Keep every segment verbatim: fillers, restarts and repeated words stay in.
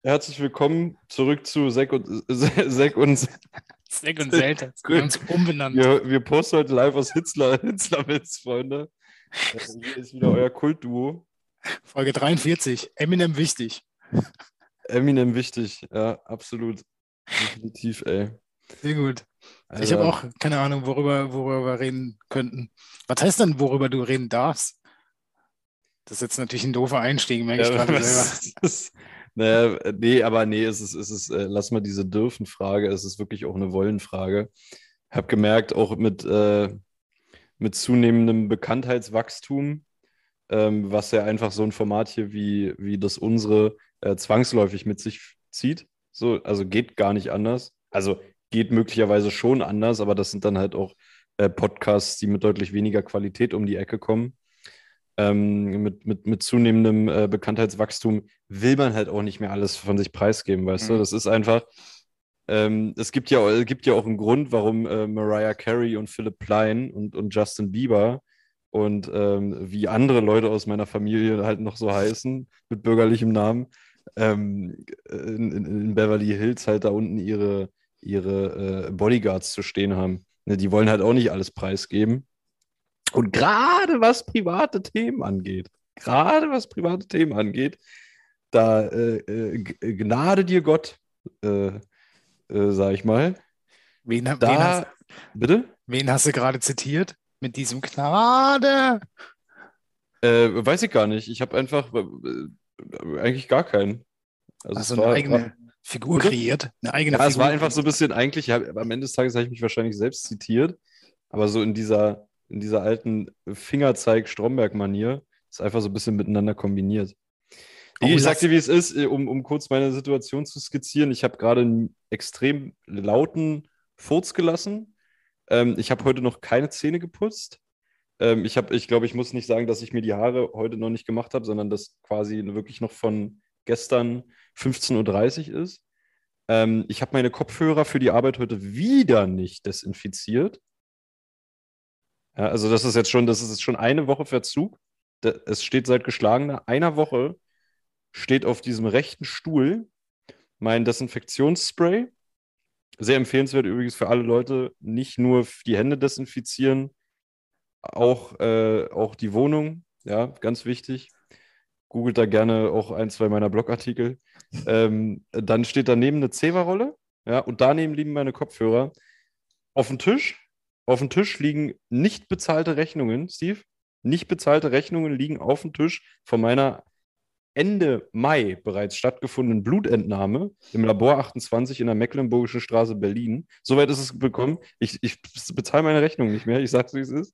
Herzlich willkommen zurück zu Sek und Sek und Sek und Selter. Wir haben uns umbenannt. Wir, wir posten heute live aus Hitzler, Hitzlerwitz, Freunde. Hier ist wieder euer Kultduo. Folge dreiundvierzig. Eminem wichtig. Eminem wichtig, ja, absolut. Definitiv, ey. Sehr gut. Alter. Ich habe auch keine Ahnung, worüber, worüber wir reden könnten. Was heißt denn, worüber du reden darfst? Das ist jetzt natürlich ein doofer Einstieg, merke ja, ich gerade was, selber. Ist, naja, nee, aber nee, es ist, es ist, äh, lass mal diese Dürfen-Frage, es ist wirklich auch eine Wollen-Frage. Ich habe gemerkt, auch mit, äh, mit zunehmendem Bekanntheitswachstum, ähm, was ja einfach so ein Format hier wie, wie das unsere äh, zwangsläufig mit sich zieht. So, also geht gar nicht anders. Also geht möglicherweise schon anders, aber das sind dann halt auch äh, Podcasts, die mit deutlich weniger Qualität um die Ecke kommen. Ähm, mit, mit, mit zunehmendem äh, Bekanntheitswachstum will man halt auch nicht mehr alles von sich preisgeben, weißt Mhm. du? Das ist einfach, ähm, es gibt ja, es gibt ja auch einen Grund, warum äh, Mariah Carey und Philipp Plein und, und Justin Bieber und ähm, wie andere Leute aus meiner Familie halt noch so heißen, mit bürgerlichem Namen, ähm, in, in, in Beverly Hills halt da unten ihre, ihre äh, Bodyguards zu stehen haben. Ne, die wollen halt auch nicht alles preisgeben. Und gerade was private Themen angeht, gerade was private Themen angeht, da äh, äh, Gnade dir Gott, äh, äh, sag ich mal. Wen, Da, wen, hast, bitte? wen hast du gerade zitiert? Mit diesem Gnade? Äh, weiß ich gar nicht. Ich habe einfach äh, eigentlich gar keinen. Also Also es eine war, eigene war, Figur bitte? kreiert. Eine eigene Ja, es Figur war einfach so ein kreiert. bisschen, eigentlich, hab, am Ende des Tages habe ich mich wahrscheinlich selbst zitiert, aber so in dieser, in dieser alten Fingerzeig-Stromberg-Manier ist einfach so ein bisschen miteinander kombiniert. Oh, Ich sag lass- dir, wie es ist, um, um kurz meine Situation zu skizzieren. Ich habe gerade einen extrem lauten Furz gelassen. Ähm, ich habe heute noch keine Zähne geputzt. Ähm, ich habe, ich glaube, ich muss nicht sagen, dass ich mir die Haare heute noch nicht gemacht habe, sondern dass quasi wirklich noch von gestern fünfzehn Uhr dreißig ist. Ähm, ich habe meine Kopfhörer für die Arbeit heute wieder nicht desinfiziert. Ja, also das ist jetzt schon, das ist jetzt schon eine Woche Verzug. Da- Es steht seit geschlagener einer Woche steht auf diesem rechten Stuhl mein Desinfektionsspray. Sehr empfehlenswert übrigens für alle Leute, nicht nur die Hände desinfizieren, auch, äh, auch die Wohnung. Ja, ganz wichtig. Googelt da gerne auch ein, zwei meiner Blogartikel. Ähm, dann steht daneben eine Zewa-Rolle. Ja, und daneben liegen meine Kopfhörer. Auf dem Tisch, auf dem Tisch liegen nicht bezahlte Rechnungen, Steve. Nicht bezahlte Rechnungen liegen auf dem Tisch von meiner Ende Mai bereits stattgefundenen Blutentnahme im Labor achtundzwanzig in der Mecklenburgischen Straße Berlin. Soweit ist es bekommen. Ich, ich bezahle meine Rechnung nicht mehr. Ich sag's, wie es ist.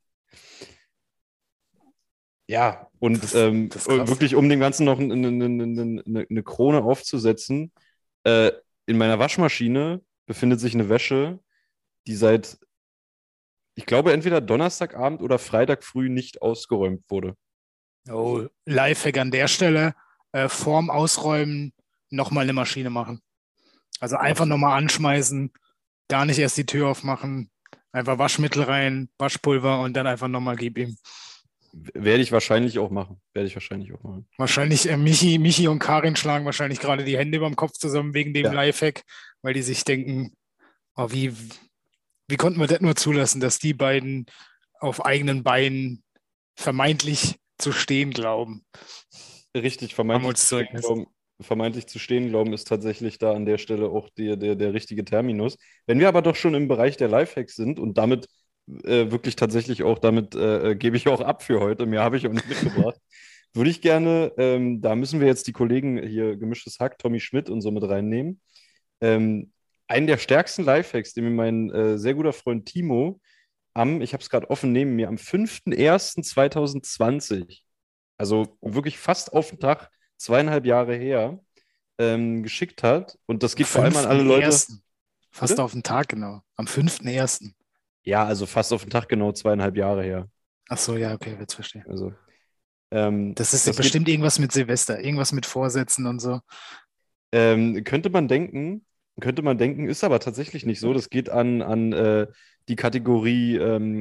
Ja, und das, ähm, das ist krass. wirklich, um dem Ganzen noch eine, eine, eine, eine Krone aufzusetzen, äh, in meiner Waschmaschine befindet sich eine Wäsche, die seit, ich glaube, entweder Donnerstagabend oder Freitag früh nicht ausgeräumt wurde. Oh, Lifehack an der Stelle. Äh, vorm Ausräumen nochmal eine Maschine machen. Also einfach nochmal anschmeißen, gar nicht erst die Tür aufmachen, einfach Waschmittel rein, Waschpulver und dann einfach nochmal gib ihm. Werde ich wahrscheinlich auch machen. Werde ich wahrscheinlich auch machen. Wahrscheinlich, äh, Michi, Michi und Karin schlagen wahrscheinlich gerade die Hände über dem Kopf zusammen wegen dem Ja. Lifehack, weil die sich denken, oh, wie, wie konnten wir das nur zulassen, dass die beiden auf eigenen Beinen vermeintlich zu stehen glauben. Richtig, vermeintlich zu, stehen glauben, vermeintlich zu stehen glauben ist tatsächlich da an der Stelle auch der, der, der richtige Terminus. Wenn wir aber doch schon im Bereich der Lifehacks sind und damit äh, wirklich tatsächlich auch, damit äh, gebe ich auch ab für heute, mehr habe ich auch nicht mitgebracht, würde ich gerne, ähm, da müssen wir jetzt die Kollegen hier, Gemischtes Hack, Tommy Schmidt und so mit reinnehmen. Ähm, einen der stärksten Lifehacks, den mir mein äh, sehr guter Freund Timo am, ich habe es gerade offen neben mir, am fünften ersten zweitausendzwanzig, also wirklich fast auf den Tag, zweieinhalb Jahre her, ähm, geschickt hat. Und das geht vor allem an alle Leute. ersten Fast Bitte? auf den Tag, genau. Am fünften ersten Ja, also fast auf den Tag genau zweieinhalb Jahre her. Ach so, ja, okay, jetzt verstehe. Also, ähm, Das ist ja das bestimmt geht, irgendwas mit Silvester, irgendwas mit Vorsätzen und so. ähm, könnte man denken, könnte man denken, ist aber tatsächlich nicht so. Das geht an, an äh, die Kategorie ähm,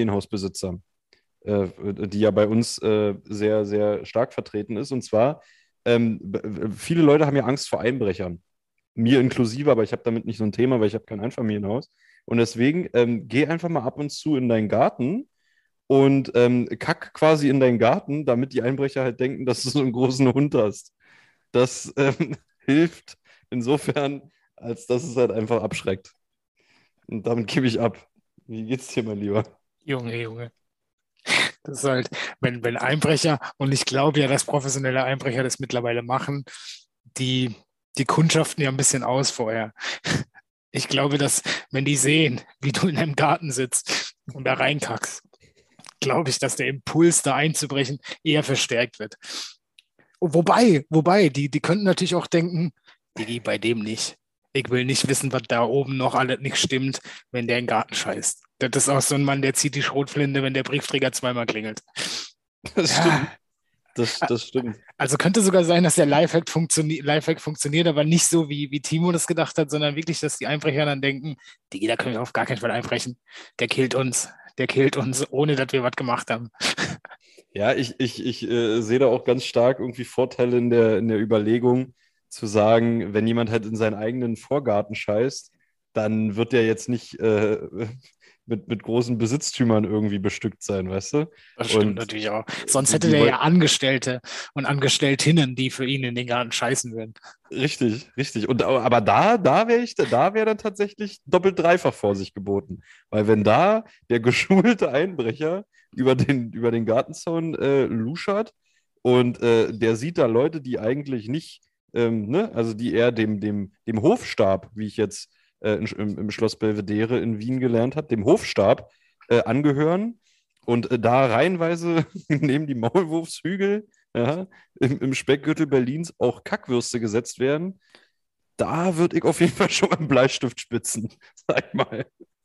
Einfamilienhausbesitzer, äh, die ja bei uns äh, sehr, sehr stark vertreten ist. Und zwar ähm, b- b- viele Leute haben ja Angst vor Einbrechern. Mir inklusive, aber ich habe damit nicht so ein Thema, weil ich habe kein Einfamilienhaus. Und deswegen ähm, geh einfach mal ab und zu in deinen Garten und ähm, kack quasi in deinen Garten, damit die Einbrecher halt denken, dass du so einen großen Hund hast. Das ähm, hilft insofern, als dass es halt einfach abschreckt. Und damit gebe ich ab. Wie geht's dir, mein Lieber? Junge, Junge. Das ist halt, wenn, wenn Einbrecher, und ich glaube ja, dass professionelle Einbrecher das mittlerweile machen, die, die kundschaften ja ein bisschen aus vorher. Ich glaube, dass, wenn die sehen, wie du in deinem Garten sitzt und da reinkackst, glaube ich, dass der Impuls, da einzubrechen, eher verstärkt wird. Wobei, wobei, die, die könnten natürlich auch denken, Digi, bei dem nicht. Ich will nicht wissen, was da oben noch alles nicht stimmt, wenn der in den Garten scheißt. Das ist auch so ein Mann, der zieht die Schrotflinte, wenn der Briefträger zweimal klingelt. Das Ja, stimmt. Das, das stimmt. also könnte sogar sein, dass der Lifehack, funktioni Lifehack funktioniert, aber nicht so, wie, wie Timo das gedacht hat, sondern wirklich, dass die Einbrecher dann denken, Digi, da können wir auf gar keinen Fall einbrechen. Der killt uns. Der killt uns, ohne dass wir was gemacht haben. Ja, ich, ich, ich äh, sehe da auch ganz stark irgendwie Vorteile in der, in der Überlegung, zu sagen, wenn jemand halt in seinen eigenen Vorgarten scheißt, dann wird der jetzt nicht äh, mit, mit großen Besitztümern irgendwie bestückt sein, weißt du? Das stimmt Und natürlich auch. Sonst die, hätte die der ja woll- Angestellte und Angestelltinnen, die für ihn in den Garten scheißen würden. Richtig, richtig. Und aber aber da, da wäre ich, da wäre dann tatsächlich doppelt dreifach Vorsicht geboten. Weil wenn da der geschulte Einbrecher über den, über den Gartenzaun äh, luschert und äh, der sieht da Leute, die eigentlich nicht, ähm, ne, also die eher dem, dem, dem Hofstaat, wie ich jetzt äh, in, im, im Schloss Belvedere in Wien gelernt habe, dem Hofstaat äh, angehören und äh, da reihenweise neben die Maulwurfshügel, ja, im, im Speckgürtel Berlins auch Kackwürste gesetzt werden, da würde ich auf jeden Fall schon mal einen Bleistift spitzen, sag ich mal.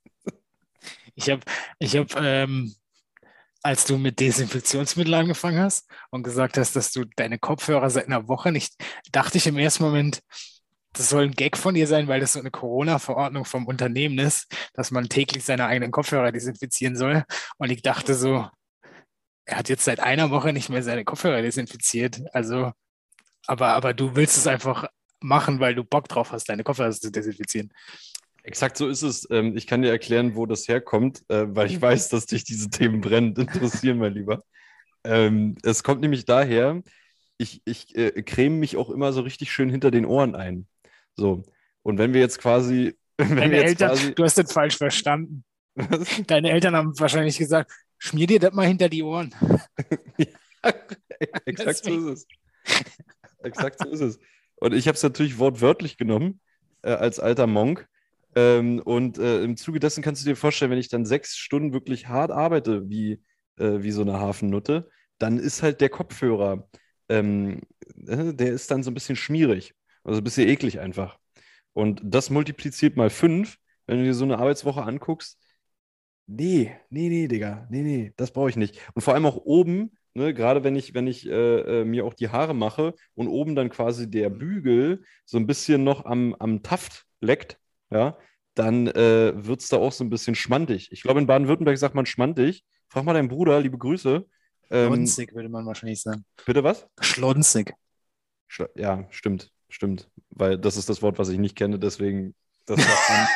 Ich habe, ich hab, ähm, als du mit Desinfektionsmittel angefangen hast und gesagt hast, dass du deine Kopfhörer seit einer Woche nicht, dachte ich im ersten Moment, das soll ein Gag von dir sein, weil das so eine Corona-Verordnung vom Unternehmen ist, dass man täglich seine eigenen Kopfhörer desinfizieren soll. Und ich dachte so, er hat jetzt seit einer Woche nicht mehr seine Kopfhörer desinfiziert. Also, aber, aber du willst es einfach machen, weil du Bock drauf hast, deine Kopfhörer zu desinfizieren. Exakt so ist es. Ähm, ich kann dir erklären, wo das herkommt, äh, weil ich weiß, dass dich diese Themen brennend interessieren, mein Lieber. Ähm, es kommt nämlich daher, ich, ich äh, creme mich auch immer so richtig schön hinter den Ohren ein. So. Und wenn wir jetzt quasi, wenn wir Deine jetzt Eltern, quasi, du hast das falsch verstanden. was? Deine Eltern haben wahrscheinlich gesagt, schmier dir das mal hinter die Ohren. Ja, exakt so Deswegen. ist es. Exakt so ist es. Und ich habe es natürlich wortwörtlich genommen, äh, als alter Monk. Ähm, und äh, im Zuge dessen kannst du dir vorstellen, wenn ich dann sechs Stunden wirklich hart arbeite, wie, äh, wie so eine Hafennutte, dann ist halt der Kopfhörer, ähm, äh, der ist dann so ein bisschen schmierig. Also ein bisschen eklig einfach. Und das multipliziert mal fünf, wenn du dir so eine Arbeitswoche anguckst. Nee, nee, nee, Digga. Nee, nee, das brauche ich nicht. Und vor allem auch oben, ne, gerade wenn ich, wenn ich äh, äh, mir auch die Haare mache und oben dann quasi der Bügel so ein bisschen noch am, am Taft leckt, ja, dann äh, wird es da auch so ein bisschen schmantig. Ich glaube, in Baden-Württemberg sagt man schmantig. Frag mal deinen Bruder, liebe Grüße. Ähm, Schlonsig, würde man wahrscheinlich sagen. bitte was? Schlonsig. Schla- Ja, stimmt, stimmt. Weil das ist das Wort, was ich nicht kenne, deswegen, das sagt man.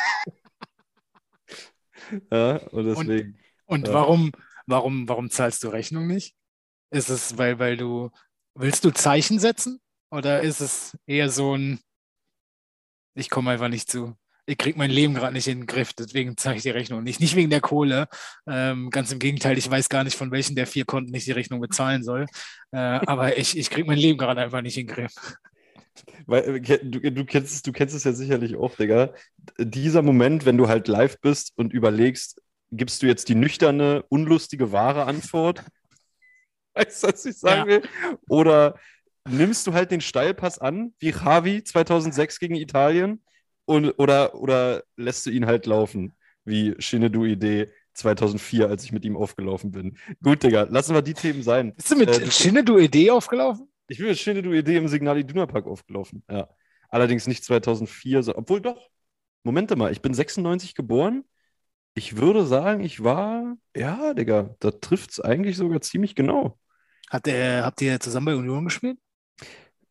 Ja, und Und, deswegen. und Ja. warum, warum, warum zahlst du Rechnung nicht? Ist es, weil, weil du, willst du Zeichen setzen? Oder ist es eher so ein, ich komme einfach nicht zu. Ich kriege mein Leben gerade nicht in den Griff, deswegen zahle ich die Rechnung nicht. Nicht wegen der Kohle. Ähm, ganz im Gegenteil, ich weiß gar nicht, von welchen der vier Konten ich die Rechnung bezahlen soll. Äh, aber ich, ich kriege mein Leben gerade einfach nicht in den Griff. Weil, äh, ke- du, du kennst es, du kennst es ja sicherlich auch, Digga. Dieser Moment, wenn du halt live bist und überlegst, gibst du jetzt die nüchterne, unlustige, wahre Antwort? Weißt du, was ich sagen Ja, will? Oder nimmst du halt den Steilpass an, wie Xavi zweitausendsechs gegen Italien? Und, oder, oder lässt du ihn halt laufen, wie Shinedu Idee zweitausendvier, als ich mit ihm aufgelaufen bin? Gut, Digga, lassen wir die Themen sein. bist du Äh, mit du, Shinedu Idee aufgelaufen? Ich bin mit Shinedu Idee im Signal Iduna Park aufgelaufen. Ja. Allerdings nicht zweitausendvier, so, obwohl doch. Momente mal, ich bin sechsundneunzig geboren. Ich würde sagen, ich war, ja, Digga, da trifft es eigentlich sogar ziemlich genau. Hat der, habt ihr zusammen bei Union gespielt?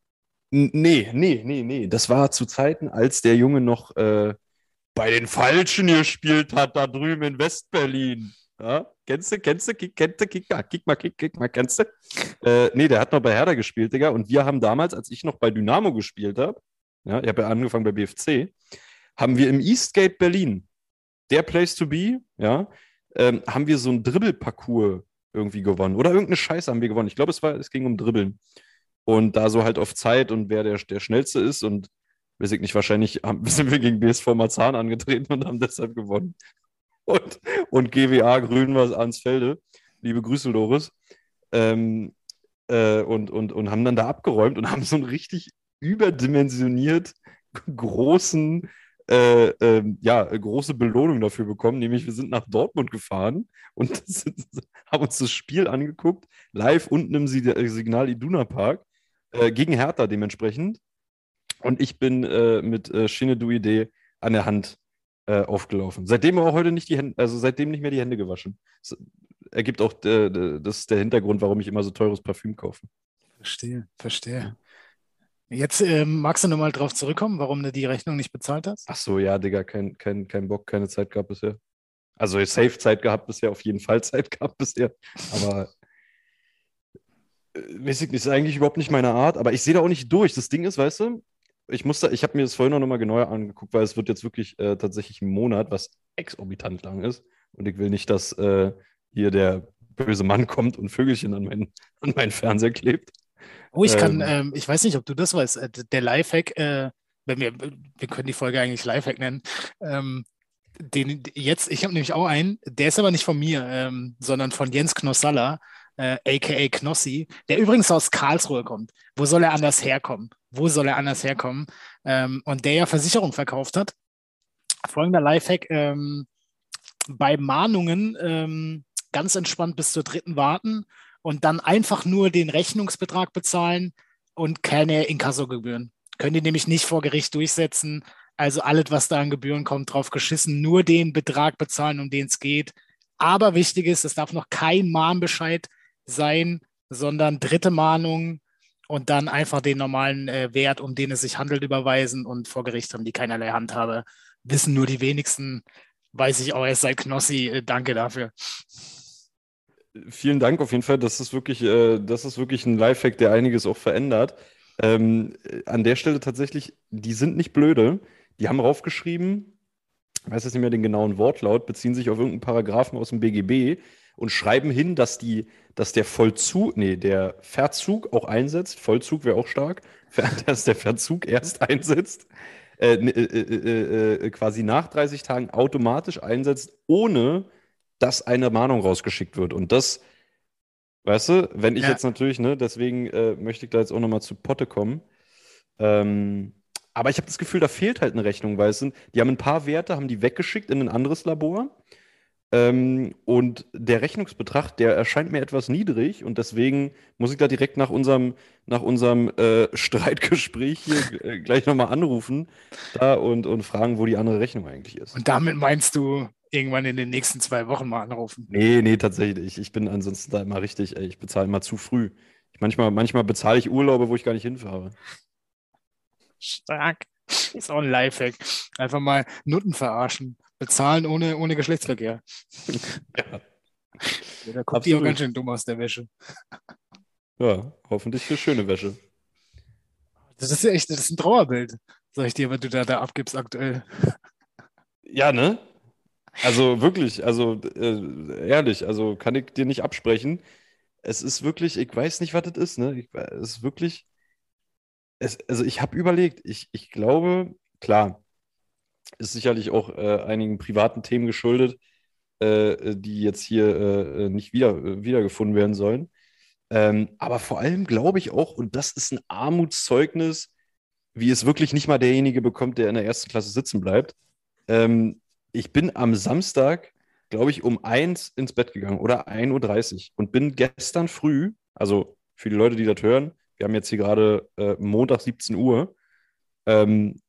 N- Nee, nee, nee, nee. Das war zu Zeiten, als der Junge noch äh, bei den Falschen gespielt hat, da drüben in Westberlin. Ja? Kennst du, kennst du, kick, kennst du, kick mal, kick mal, kick, kick mal, kennst du? Äh, nee, der hat noch bei Hertha gespielt, Digga. Und wir haben damals, als ich noch bei Dynamo gespielt habe, ja, ich habe ja angefangen bei B F C, haben wir im Eastgate Berlin, der Place to be, ja, ähm, haben wir so ein Dribbelparcours irgendwie gewonnen. Oder irgendeine Scheiße haben wir gewonnen. Ich glaube, es war, es ging um Dribbeln. Und da so halt auf Zeit und wer der, der Schnellste ist und weiß ich nicht, wahrscheinlich haben, sind wir gegen B S V Marzahn angetreten und haben deshalb gewonnen. Und, und G W A Grün war Arnsfelde. Liebe Grüße, Loris. Ähm, äh, und, und, und haben dann da abgeräumt und haben so einen richtig überdimensioniert großen, äh, ähm, ja, große Belohnung dafür bekommen, nämlich wir sind nach Dortmund gefahren und sind, haben uns das Spiel angeguckt, live unten im Signal Iduna Park, äh, gegen Hertha dementsprechend. Und ich bin äh, mit äh, Shinedouide an der Hand äh, aufgelaufen. Seitdem auch heute nicht die Hände, also seitdem nicht mehr die Hände gewaschen. Das ergibt auch, äh, das ist der Hintergrund, warum ich immer so teures Parfüm kaufe. Verstehe, verstehe. Jetzt ähm, magst du nochmal drauf zurückkommen, warum du die Rechnung nicht bezahlt hast? Ach so, ja, Digga, kein, kein, kein Bock, keine Zeit gehabt bisher. Also safe Zeit gehabt bisher, auf jeden Fall Zeit gehabt bisher. Aber äh, weiß ich nicht, ist eigentlich überhaupt nicht meine Art, aber ich sehe da auch nicht durch. Das Ding ist, weißt du, ich musste, ich habe mir das vorhin noch mal genauer angeguckt, weil es wird jetzt wirklich äh, tatsächlich ein Monat, was exorbitant lang ist. Und ich will nicht, dass äh, hier der böse Mann kommt und Vögelchen an meinen, an meinen Fernseher klebt. Oh, ich kann, Ähm, ähm, ich weiß nicht, ob du das weißt, äh, der Lifehack, äh, wenn wir, wir können die Folge eigentlich Lifehack nennen, ähm, den jetzt, ich habe nämlich auch einen, der ist aber nicht von mir, ähm, sondern von Jens Knossalla, äh, aka Knossi, der übrigens aus Karlsruhe kommt. Wo soll er anders herkommen? Wo soll er anders herkommen? Ähm, und der ja Versicherung verkauft hat. Folgender Lifehack, ähm, bei Mahnungen ähm, ganz entspannt bis zur dritten warten und dann einfach nur den Rechnungsbetrag bezahlen und keine Inkassogebühren. Können die nämlich nicht vor Gericht durchsetzen. Also alles, was da an Gebühren kommt, drauf geschissen, nur den Betrag bezahlen, um den es geht. Aber wichtig ist, es darf noch kein Mahnbescheid sein, sondern dritte Mahnung und dann einfach den normalen äh, Wert, um den es sich handelt, überweisen und vor Gericht haben die keinerlei Handhabe. Wissen nur die wenigsten, weiß ich auch erst seit Knossi. Äh, danke dafür. Vielen Dank auf jeden Fall. Das ist wirklich, äh, das ist wirklich ein Lifehack, der einiges auch verändert. Ähm, äh, an der Stelle tatsächlich, die sind nicht blöde. Die haben raufgeschrieben, ich weiß jetzt nicht mehr den genauen Wortlaut, beziehen sich auf irgendeinen Paragraphen aus dem B G B und schreiben hin, dass die, dass der Vollzug, nee, der Verzug auch einsetzt. Vollzug wäre auch stark, dass der Verzug erst einsetzt, äh, äh, äh, äh, quasi nach dreißig Tagen automatisch einsetzt, ohne dass eine Mahnung rausgeschickt wird. Und das, weißt du, wenn ich Ja, jetzt natürlich, ne, deswegen äh, möchte ich da jetzt auch nochmal zu Potte kommen. Ähm, aber ich habe das Gefühl, da fehlt halt eine Rechnung, weil es sind, die haben ein paar Werte, haben die weggeschickt in ein anderes Labor. Ähm, und der Rechnungsbetrag, der erscheint mir etwas niedrig und deswegen muss ich da direkt nach unserem, nach unserem äh, Streitgespräch hier äh, gleich nochmal anrufen da und, und fragen, wo die andere Rechnung eigentlich ist. und damit meinst du irgendwann in den nächsten zwei Wochen mal anrufen. Nee, nee, tatsächlich. Ich bin ansonsten da immer richtig, ey, ich bezahle immer zu früh. Ich manchmal, manchmal bezahle ich Urlaube, wo ich gar nicht hinfahre. Stark. Ist auch ein Lifehack. Einfach mal Nutten verarschen. Bezahlen ohne, ohne Geschlechtsverkehr. Ja, Ja, da guckt die auch ganz absolut. schön dumm aus der Wäsche. Ja, hoffentlich für schöne Wäsche. Das ist ja echt, das ist ein Trauerbild, sag ich dir, was du da, da abgibst aktuell. Ja, ne? Also wirklich, also äh, ehrlich, also kann ich dir nicht absprechen. Es ist wirklich, ich weiß nicht, was das ist, ne? Ich, es ist wirklich, es, also ich habe überlegt, ich, ich glaube, klar, ist sicherlich auch äh, einigen privaten Themen geschuldet, äh, die jetzt hier äh, nicht wieder, äh, wiedergefunden werden sollen. Ähm, aber vor allem glaube ich auch, und das ist ein Armutszeugnis, wie es wirklich nicht mal derjenige bekommt, der in der ersten Klasse sitzen bleibt. Ähm, Ich bin am Samstag, glaube ich, um eins ins Bett gegangen oder ein Uhr dreißig und bin gestern früh, also für die Leute, die das hören, wir haben jetzt hier gerade äh, Montag siebzehn Uhr, ähm,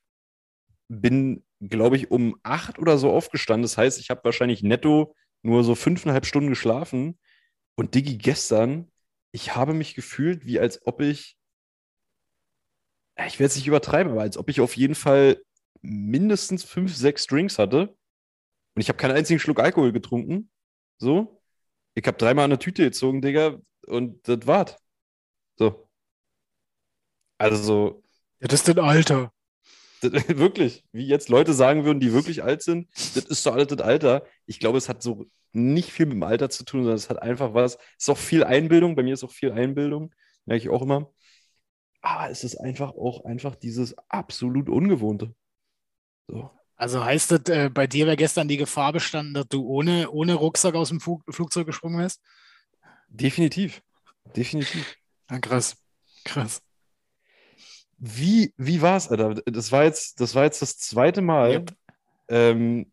bin, glaube ich, um acht oder so aufgestanden. Das heißt, ich habe wahrscheinlich netto nur so fünfeinhalb Stunden geschlafen. Und Diggi, gestern, ich habe mich gefühlt, wie als ob ich ja, ich will jetzt nicht übertreiben, aber als ob ich auf jeden Fall mindestens fünf, sechs Drinks hatte. Und ich habe keinen einzigen Schluck Alkohol getrunken. So. Ich habe dreimal an der Tüte gezogen, Digga. Und das war's. So. Also, Ja, das ist das Alter. das, wirklich, wie jetzt Leute sagen würden, die wirklich alt sind, das ist so alles das Alter. Ich glaube, es hat so nicht viel mit dem Alter zu tun, sondern es hat einfach was. Es ist auch viel Einbildung. Bei mir ist auch viel Einbildung. Merke ich auch immer. Aber es ist einfach auch einfach dieses absolut Ungewohnte. So. Also heißt das, äh, bei dir wäre gestern die Gefahr bestanden, dass du ohne, ohne Rucksack aus dem Flug, Flugzeug gesprungen wärst? Definitiv. Definitiv. Ja, krass. Krass. Wie, wie war es, Alter? Das war jetzt, das war jetzt das zweite Mal. Yep. Ähm,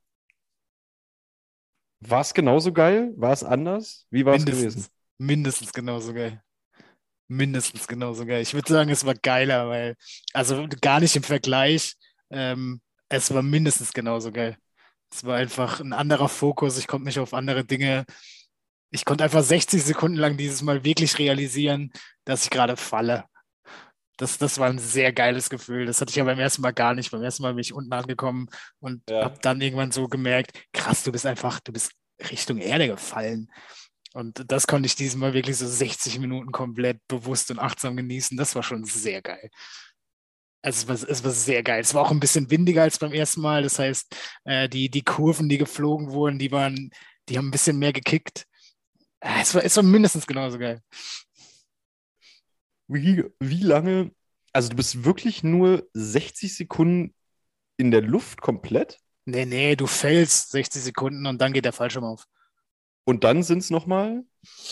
war es genauso geil? War es anders? Wie war es gewesen? Mindestens. Mindestens genauso geil. Mindestens genauso geil. Ich würde sagen, es war geiler, weil, also gar nicht im Vergleich, ähm, es war mindestens genauso geil. Es war einfach ein anderer Fokus. Ich konnte mich auf andere Dinge, ich konnte einfach sechzig Sekunden lang dieses Mal wirklich realisieren, dass ich gerade falle. Das, das war ein sehr geiles Gefühl. Das hatte ich ja beim ersten Mal gar nicht. Beim ersten Mal bin ich unten angekommen und Ja. habe dann irgendwann so gemerkt, krass, du bist einfach, du bist Richtung Erde gefallen. Und das konnte ich dieses Mal wirklich so sechzig Minuten komplett bewusst und achtsam genießen. Das war schon sehr geil. Also es war, es war sehr geil. Es war auch ein bisschen windiger als beim ersten Mal. Das heißt, äh, die, die Kurven, die geflogen wurden, die waren, die haben ein bisschen mehr gekickt. Äh, es war, es war mindestens genauso geil. Wie, wie lange? Also, du bist wirklich nur sechzig Sekunden in der Luft komplett Nee, nee, du fällst sechzig Sekunden und dann geht der Fallschirm auf. und dann sind es nochmal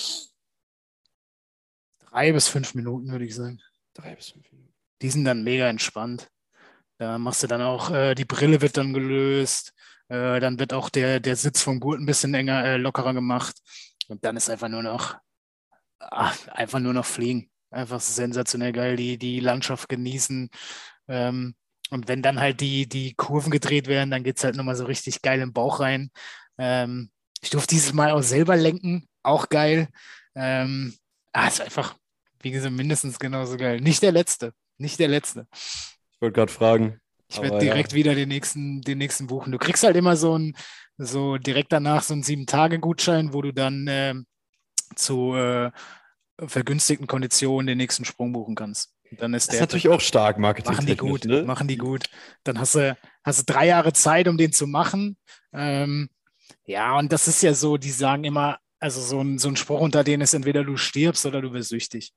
Drei bis fünf Minuten, würde ich sagen. drei bis fünf Minuten. Die sind dann mega entspannt. Da machst du dann auch, äh, die Brille wird dann gelöst. Äh, dann wird auch der, der Sitz vom Gurt ein bisschen enger, äh, lockerer gemacht. Und dann ist einfach nur noch, ach, einfach nur noch fliegen. Einfach sensationell geil, die, die Landschaft genießen. Ähm, und wenn dann halt die, die Kurven gedreht werden, dann geht es halt nochmal so richtig geil im Bauch rein. Ähm, ich durfte dieses Mal auch selber lenken, auch geil. Ähm, ah, ist einfach, wie gesagt, mindestens genauso geil. Nicht der letzte, nicht der letzte. Ich wollte gerade fragen. Ich werde aber direkt ja. wieder den nächsten, den nächsten buchen. Du kriegst halt immer so ein, so direkt danach so einen sieben-Tage-Gutschein, wo du dann ähm, zu äh, vergünstigten Konditionen den nächsten Sprung buchen kannst. Und dann ist Das ist der, natürlich auch stark machen die marketingtechnisch, gut, ne? machen die gut. Dann hast du, hast du drei Jahre Zeit, um den zu machen. Ähm, ja, und das ist ja so, die sagen immer, also so ein, so ein Spruch unter denen ist entweder du stirbst oder du wirst süchtig.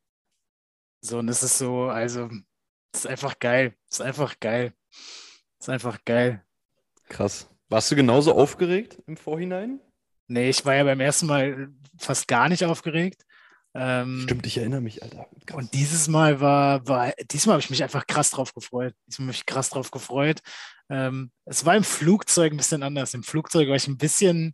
So, und das ist so, also, das ist einfach geil. Das ist einfach geil. Das ist einfach geil. Krass. Warst du genauso aufgeregt im Vorhinein? Nee, ich war ja beim ersten Mal fast gar nicht aufgeregt. Ähm, Stimmt, ich erinnere mich, Alter. Krass. Und dieses Mal war, war diesmal habe ich mich einfach krass drauf gefreut. Diesmal habe ich mich krass drauf gefreut. Ähm, es war im Flugzeug ein bisschen anders. Im Flugzeug war ich ein bisschen,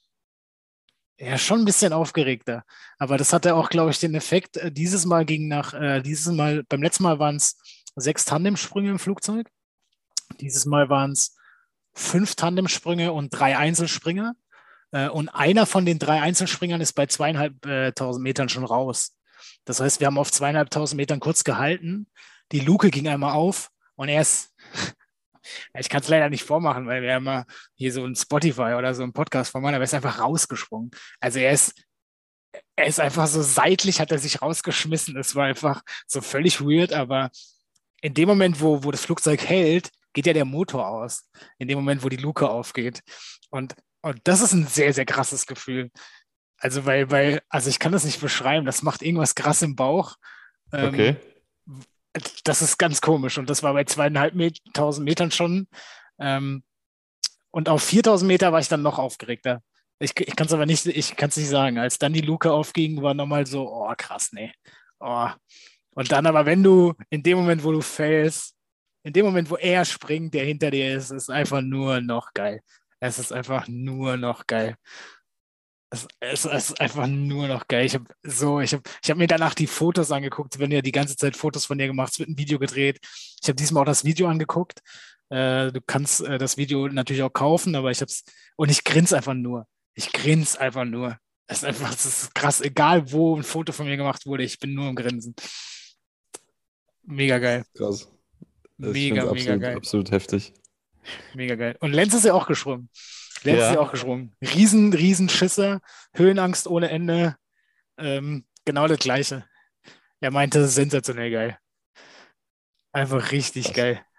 ja, schon ein bisschen aufgeregter. Aber das hatte auch, glaube ich, den Effekt. Äh, dieses Mal ging nach, äh, dieses Mal, beim letzten Mal waren es sechs Tandemsprünge im Flugzeug. Dieses Mal waren es fünf Tandemsprünge und drei Einzelspringer. Äh, und einer von den drei Einzelspringern ist bei zweieinhalbtausend Metern schon raus. Das heißt, wir haben auf zweieinhalbtausend Metern kurz gehalten. Die Luke ging einmal auf und er ist, ich kann es leider nicht vormachen, weil wir haben ja hier so ein Spotify oder so ein Podcast von meiner, aber er ist einfach rausgesprungen. Also er ist, er ist einfach so seitlich, hat er sich rausgeschmissen. Es war einfach so völlig weird, aber in dem Moment, wo, wo das Flugzeug hält, geht ja der Motor aus. In dem Moment, wo die Luke aufgeht. Und, und das ist ein sehr, sehr krasses Gefühl. Also, weil, weil, also ich kann das nicht beschreiben, das macht irgendwas krass im Bauch. Okay. Ähm, das ist ganz komisch und das war bei zweieinhalbtausend Metern schon. Ähm, und auf viertausend Meter war ich dann noch aufgeregter. Ich, ich kann es aber nicht, ich kann es nicht sagen. Als dann die Luke aufging, war nochmal so, oh krass, nee. Oh. Und dann aber, wenn du in dem Moment, wo du fällst, in dem Moment, wo er springt, der hinter dir ist, ist einfach nur noch geil. Es ist einfach nur noch geil. Es, es, es ist einfach nur noch geil. Ich habe so, ich habe ich hab mir danach die Fotos angeguckt. Es werden ja die ganze Zeit Fotos von dir gemacht. Es wird ein Video gedreht. Ich habe diesmal auch das Video angeguckt. Äh, du kannst äh, das Video natürlich auch kaufen, aber ich habe es und ich grinse einfach nur. Ich grinse einfach nur. Es ist einfach, es ist krass. Egal, wo ein Foto von mir gemacht wurde, ich bin nur im Grinsen. Mega geil. Krass. Also ich finde Mega, es mega absolut, geil. absolut heftig. Mega geil. Und Lenz ist ja auch gesprungen. Lenz ist ja Ja. auch gesprungen. Riesen, riesen Schisser, Höhenangst ohne Ende. Ähm, genau das Gleiche. Er meinte, sensationell geil. Einfach richtig Krass. geil.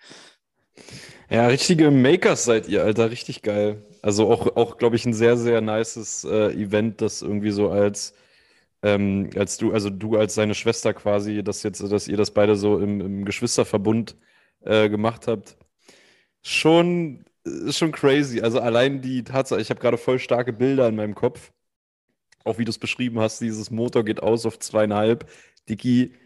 Ja, richtige Makers seid ihr, Alter. Richtig geil. Also auch, auch glaube ich, ein sehr, sehr nices äh, Event, das irgendwie so als, ähm, als du, also du als seine Schwester quasi, dass jetzt, dass ihr das beide so im, im Geschwisterverbund äh, gemacht habt. Schon, ist schon crazy. Also allein die Tatsache, ich habe gerade voll starke Bilder in meinem Kopf. Auch wie du es beschrieben hast, dieses Motor geht aus auf zweieinhalb. Dicky,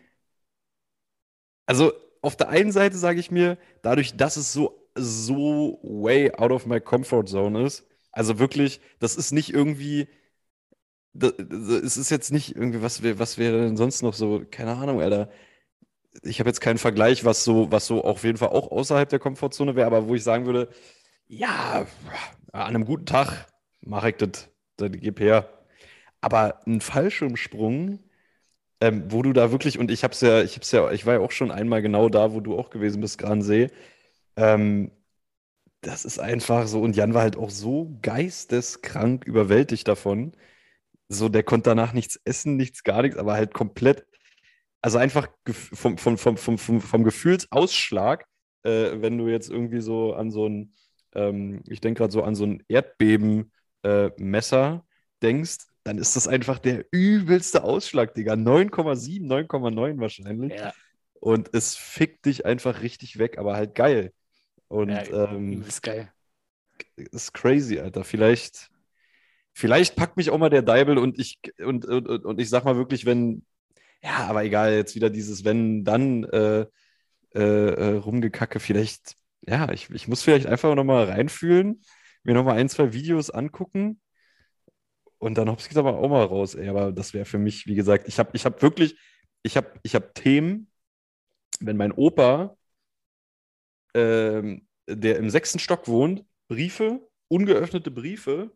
also auf der einen Seite sage ich mir, dadurch, dass es so, so way out of my comfort zone ist, also wirklich, das ist nicht irgendwie, das, es ist jetzt nicht irgendwie, was, wär- was wäre denn sonst noch so, keine Ahnung, Alter. Ich habe jetzt keinen Vergleich, was so, was so auf jeden Fall auch außerhalb der Komfortzone wäre, aber wo ich sagen würde, ja, an einem guten Tag mache ich das, das gib her. Aber ein Fallschirmsprung, ähm, wo du da wirklich, und ich hab's ja, ich hab's ja, ich war ja auch schon einmal genau da, wo du auch gewesen bist, Gransee. Ähm, Das ist einfach so, und Jan war halt auch so geisteskrank überwältigt davon. So, der konnte danach nichts essen, nichts, gar nichts, aber halt komplett, also einfach gef- vom, vom, vom, vom, vom, vom Gefühlsausschlag, äh, wenn du jetzt irgendwie so an so ein, ähm, ich denke gerade so an so ein Erdbeben-Messer äh, Messer denkst, dann ist das einfach der übelste Ausschlag, Digga. neun Komma sieben, neun Komma neun wahrscheinlich. Ja, Und es fickt dich einfach richtig weg, aber halt geil. ja, Und ähm, übelst geil. ist crazy, Alter. Vielleicht, vielleicht packt mich auch mal der Deibel und ich, und, und, und und ich sag mal wirklich, wenn, ja, aber egal, jetzt wieder dieses wenn, dann äh, äh, äh, rumgekacke, vielleicht, ja, ich, ich muss vielleicht einfach noch mal reinfühlen, mir noch mal ein, zwei Videos angucken und dann hopse ich aber auch mal raus, ey. Aber das wäre für mich, wie gesagt, ich habe ich hab wirklich, ich habe ich hab Themen, wenn mein Opa, ähm, der im sechsten Stock wohnt, Briefe, ungeöffnete Briefe,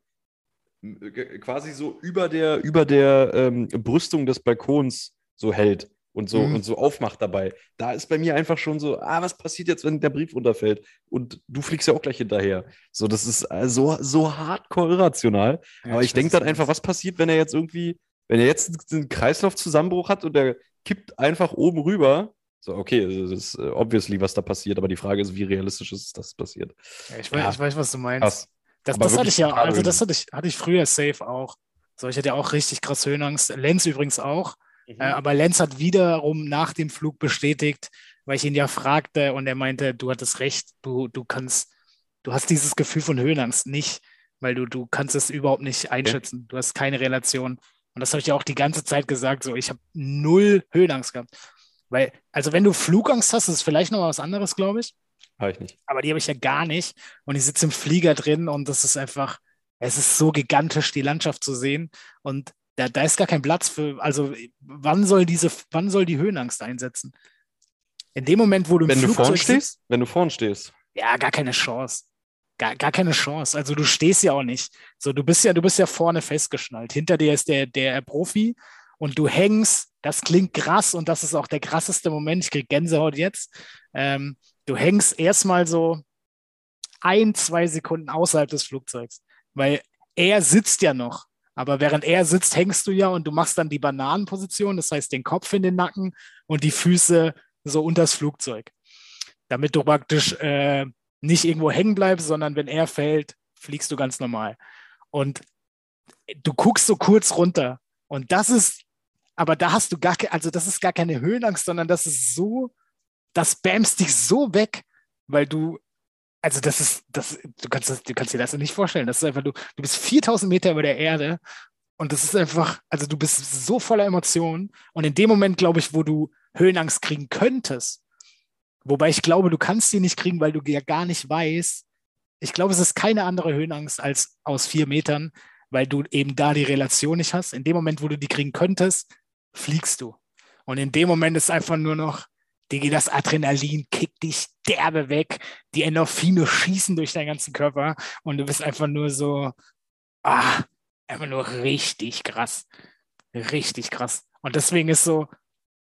g- quasi so über der, über der ähm, Brüstung des Balkons so hält und so, Mhm. und so aufmacht dabei. Da ist bei mir einfach schon so, ah, was passiert jetzt, wenn der Brief runterfällt? Und du fliegst ja auch gleich hinterher. So, das ist äh, so, so hardcore irrational. Ja, Aber ich ich weiß, denke was dann du einfach, meinst. was passiert, wenn er jetzt irgendwie, wenn er jetzt einen Kreislaufzusammenbruch hat und der kippt einfach oben rüber. So, okay, das ist äh, obviously, was da passiert, aber die Frage ist, wie realistisch ist, dass das passiert? Ja, ich weiß, ich Ja, weiß, was du meinst. krass. Das, Aber das hatte wirklich ich ja, brutal also das irgendwie. hatte ich, hatte ich früher safe auch. So, ich hatte ja auch richtig krass Höhenangst. Lenz übrigens auch. Äh, Mhm. aber Lenz hat wiederum nach dem Flug bestätigt, weil ich ihn ja fragte und er meinte, du hattest recht, du, du kannst, du hast dieses Gefühl von Höhenangst nicht, weil du, du kannst es überhaupt nicht Okay. einschätzen. Du hast keine Relation. Und das habe ich ja auch die ganze Zeit gesagt, so, ich habe null Höhenangst gehabt. Weil, also wenn du Flugangst hast, ist es vielleicht noch was anderes, glaube ich. Habe ich nicht. Aber die habe ich ja gar nicht. Und ich sitze im Flieger drin und das ist einfach, es ist so gigantisch, die Landschaft zu sehen. Und da, da ist gar kein Platz für, also wann soll diese, wann soll die Höhenangst einsetzen? In dem Moment, wo du im Wenn du vorn Flugzeug stehst? sitzt, Wenn du vorn stehst. ja, gar keine Chance. Gar, gar keine Chance. Also du stehst ja auch nicht. So, du bist ja, du bist ja vorne festgeschnallt. Hinter dir ist der, der Profi und du hängst. Das klingt krass und das ist auch der krasseste Moment. Ich kriege Gänsehaut jetzt. Ähm, du hängst erstmal so ein, zwei Sekunden außerhalb des Flugzeugs, weil er sitzt ja noch. Aber während er sitzt, hängst du ja und du machst dann die Bananenposition, das heißt den Kopf in den Nacken und die Füße so unters Flugzeug, damit du praktisch äh, nicht irgendwo hängen bleibst, sondern wenn er fällt, fliegst du ganz normal. Und du guckst so kurz runter und das ist, aber da hast du gar keine, also das ist gar keine Höhenangst, sondern das ist so, das bämst dich so weg, weil du also das ist, das, du kannst, das, du kannst dir das nicht vorstellen. Das ist einfach, du, du bist viertausend Meter über der Erde und das ist einfach, also du bist so voller Emotionen und in dem Moment, glaube ich, wo du Höhenangst kriegen könntest, wobei ich glaube, du kannst die nicht kriegen, weil du ja gar nicht weißt, ich glaube, es ist keine andere Höhenangst als aus vier Metern, weil du eben da die Relation nicht hast. In dem Moment, wo du die kriegen könntest, fliegst du. Und in dem Moment ist einfach nur noch, Digi, das Adrenalin kickt dich derbe weg, die Endorphine schießen durch deinen ganzen Körper und du bist einfach nur so, ah, einfach nur richtig krass. Richtig krass. Und deswegen ist so,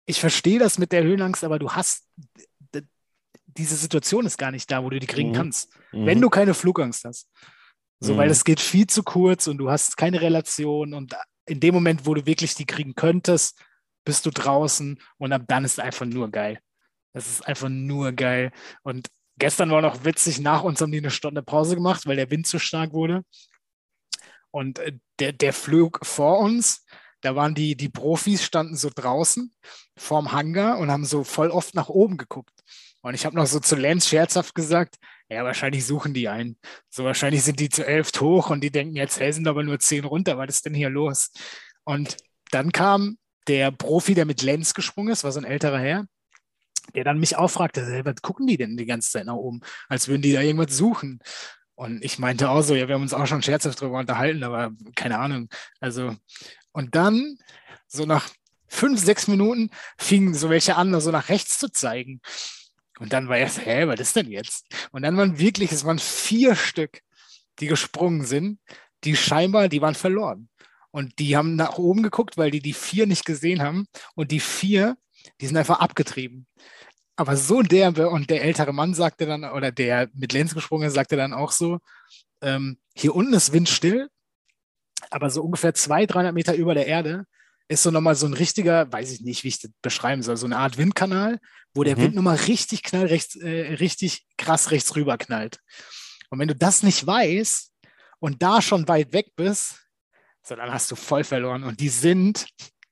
ich verstehe das mit der Höhenangst, aber du hast, d- diese Situation ist gar nicht da, wo du die kriegen Mhm. kannst, wenn du Mhm. keine Flugangst hast. So, weil Mhm. es geht viel zu kurz und du hast keine Relation und in dem Moment, wo du wirklich die kriegen könntest, bist du draußen und ab dann ist es einfach nur geil. Das ist einfach nur geil. Und gestern war noch witzig, nach uns haben die eine Stunde Pause gemacht, weil der Wind zu stark wurde. Und äh, der, der Flug vor uns, da waren die, die Profis, standen so draußen vorm Hangar und haben so voll oft nach oben geguckt. Und ich habe noch so zu Lenz scherzhaft gesagt, ja, wahrscheinlich suchen die einen. So wahrscheinlich sind die zu elf hoch und die denken, jetzt hey, sind aber nur zehn runter, was ist denn hier los? Und dann kam der Profi, der mit Lenz gesprungen ist, war so ein älterer Herr, der dann mich auch fragte, hey, was gucken die denn die ganze Zeit nach oben? Als würden die da irgendwas suchen. Und ich meinte auch so, ja, wir haben uns auch schon scherzhaft darüber unterhalten, aber keine Ahnung. Also, und dann, so nach fünf, sechs Minuten, fingen so welche an, so nach rechts zu zeigen. Und dann war erst, hä, was ist denn jetzt? Und dann waren wirklich, es waren vier Stück, die gesprungen sind, die scheinbar, die waren verloren. Und die haben nach oben geguckt, weil die die vier nicht gesehen haben. Und die vier, die sind einfach abgetrieben. Aber so derbe, und der ältere Mann sagte dann, oder der mit Lenz gesprungen ist, sagte dann auch so, ähm, hier unten ist windstill, aber so ungefähr zweihundert, dreihundert Meter über der Erde ist so nochmal so ein richtiger, weiß ich nicht, wie ich das beschreiben soll, so eine Art Windkanal, wo der Wind Mhm. nochmal richtig knall, rechts, äh, richtig krass rechts rüber knallt. Und wenn du das nicht weißt und da schon weit weg bist, so, dann hast du voll verloren. Und die sind,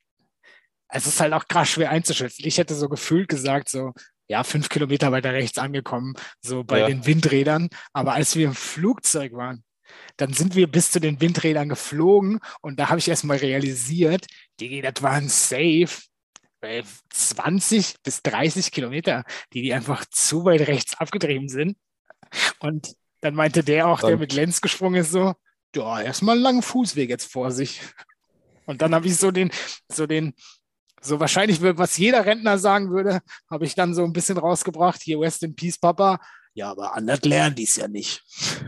es ist halt auch krass schwer einzuschätzen. Ich hätte so gefühlt gesagt, so, ja, fünf Kilometer weiter rechts angekommen, so bei Ja. den Windrädern. Aber als wir im Flugzeug waren, dann sind wir bis zu den Windrädern geflogen und da habe ich erstmal realisiert, die, das waren safe äh, zwanzig bis dreißig Kilometer, die, die einfach zu weit rechts abgetrieben sind. Und dann meinte der auch, der Dann, mit Lenz gesprungen ist, so, ja, erstmal einen langen Fußweg jetzt vor sich. Und dann habe ich so den, so den, so wahrscheinlich, was jeder Rentner sagen würde, habe ich dann so ein bisschen rausgebracht, hier Rest in Peace, Papa. Ja, aber anders lernen die es ja nicht.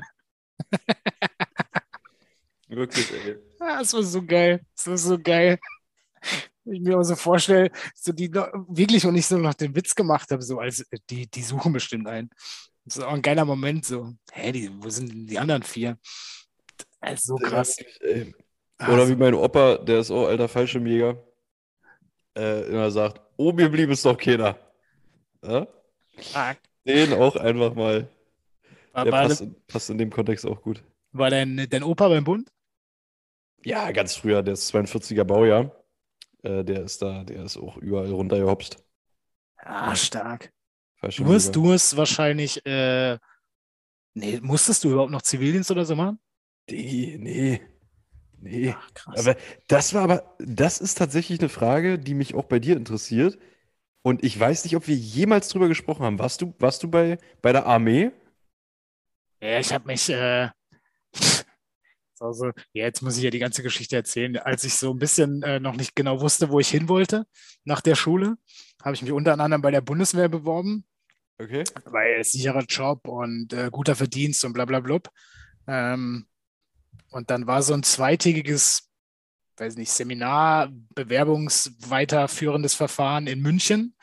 wirklich, ey. Ah, das war so geil. Das war so geil. Ich mir auch so vorstelle, so die noch, wirklich und nicht so noch den Witz gemacht habe, so als die, die suchen bestimmt einen. Das ist auch ein geiler Moment, so, hä, die, wo sind denn die anderen vier? Das ist so Ja, krass. wirklich, ey. Ah, Oder wie so mein Opa, der ist auch alter Fallschirmjäger, äh, immer sagt, oben geblieben ist doch keiner. Ja? stark. Den auch einfach mal. War, Der war, passt, in- passt in dem Kontext auch gut. war dein, dein Opa beim Bund? Ja, ganz früher, der ist zweiundvierziger Baujahr. Äh, der ist da, der ist auch überall runtergehopst. Ah, Ja, stark. Du hast, Fallschirmjäger. du hast wahrscheinlich, äh, nee, musstest du überhaupt noch Zivildienst oder so machen? Nee, nee, nee. Ach, krass. Aber das war aber, das ist tatsächlich eine Frage, die mich auch bei dir interessiert. Und ich weiß nicht, ob wir jemals drüber gesprochen haben. Warst du, warst du bei, bei der Armee? Ja, ich habe mich, äh, also, ja, jetzt muss ich ja die ganze Geschichte erzählen. Als ich so ein bisschen äh, noch nicht genau wusste, wo ich hin wollte nach der Schule, habe ich mich unter anderem bei der Bundeswehr beworben, Okay. weil sicherer Job und äh, guter Verdienst und bla bla blub. Ähm, und dann war so ein zweitägiges, weiß nicht, Seminar, bewerbungsweiterführendes Verfahren in München,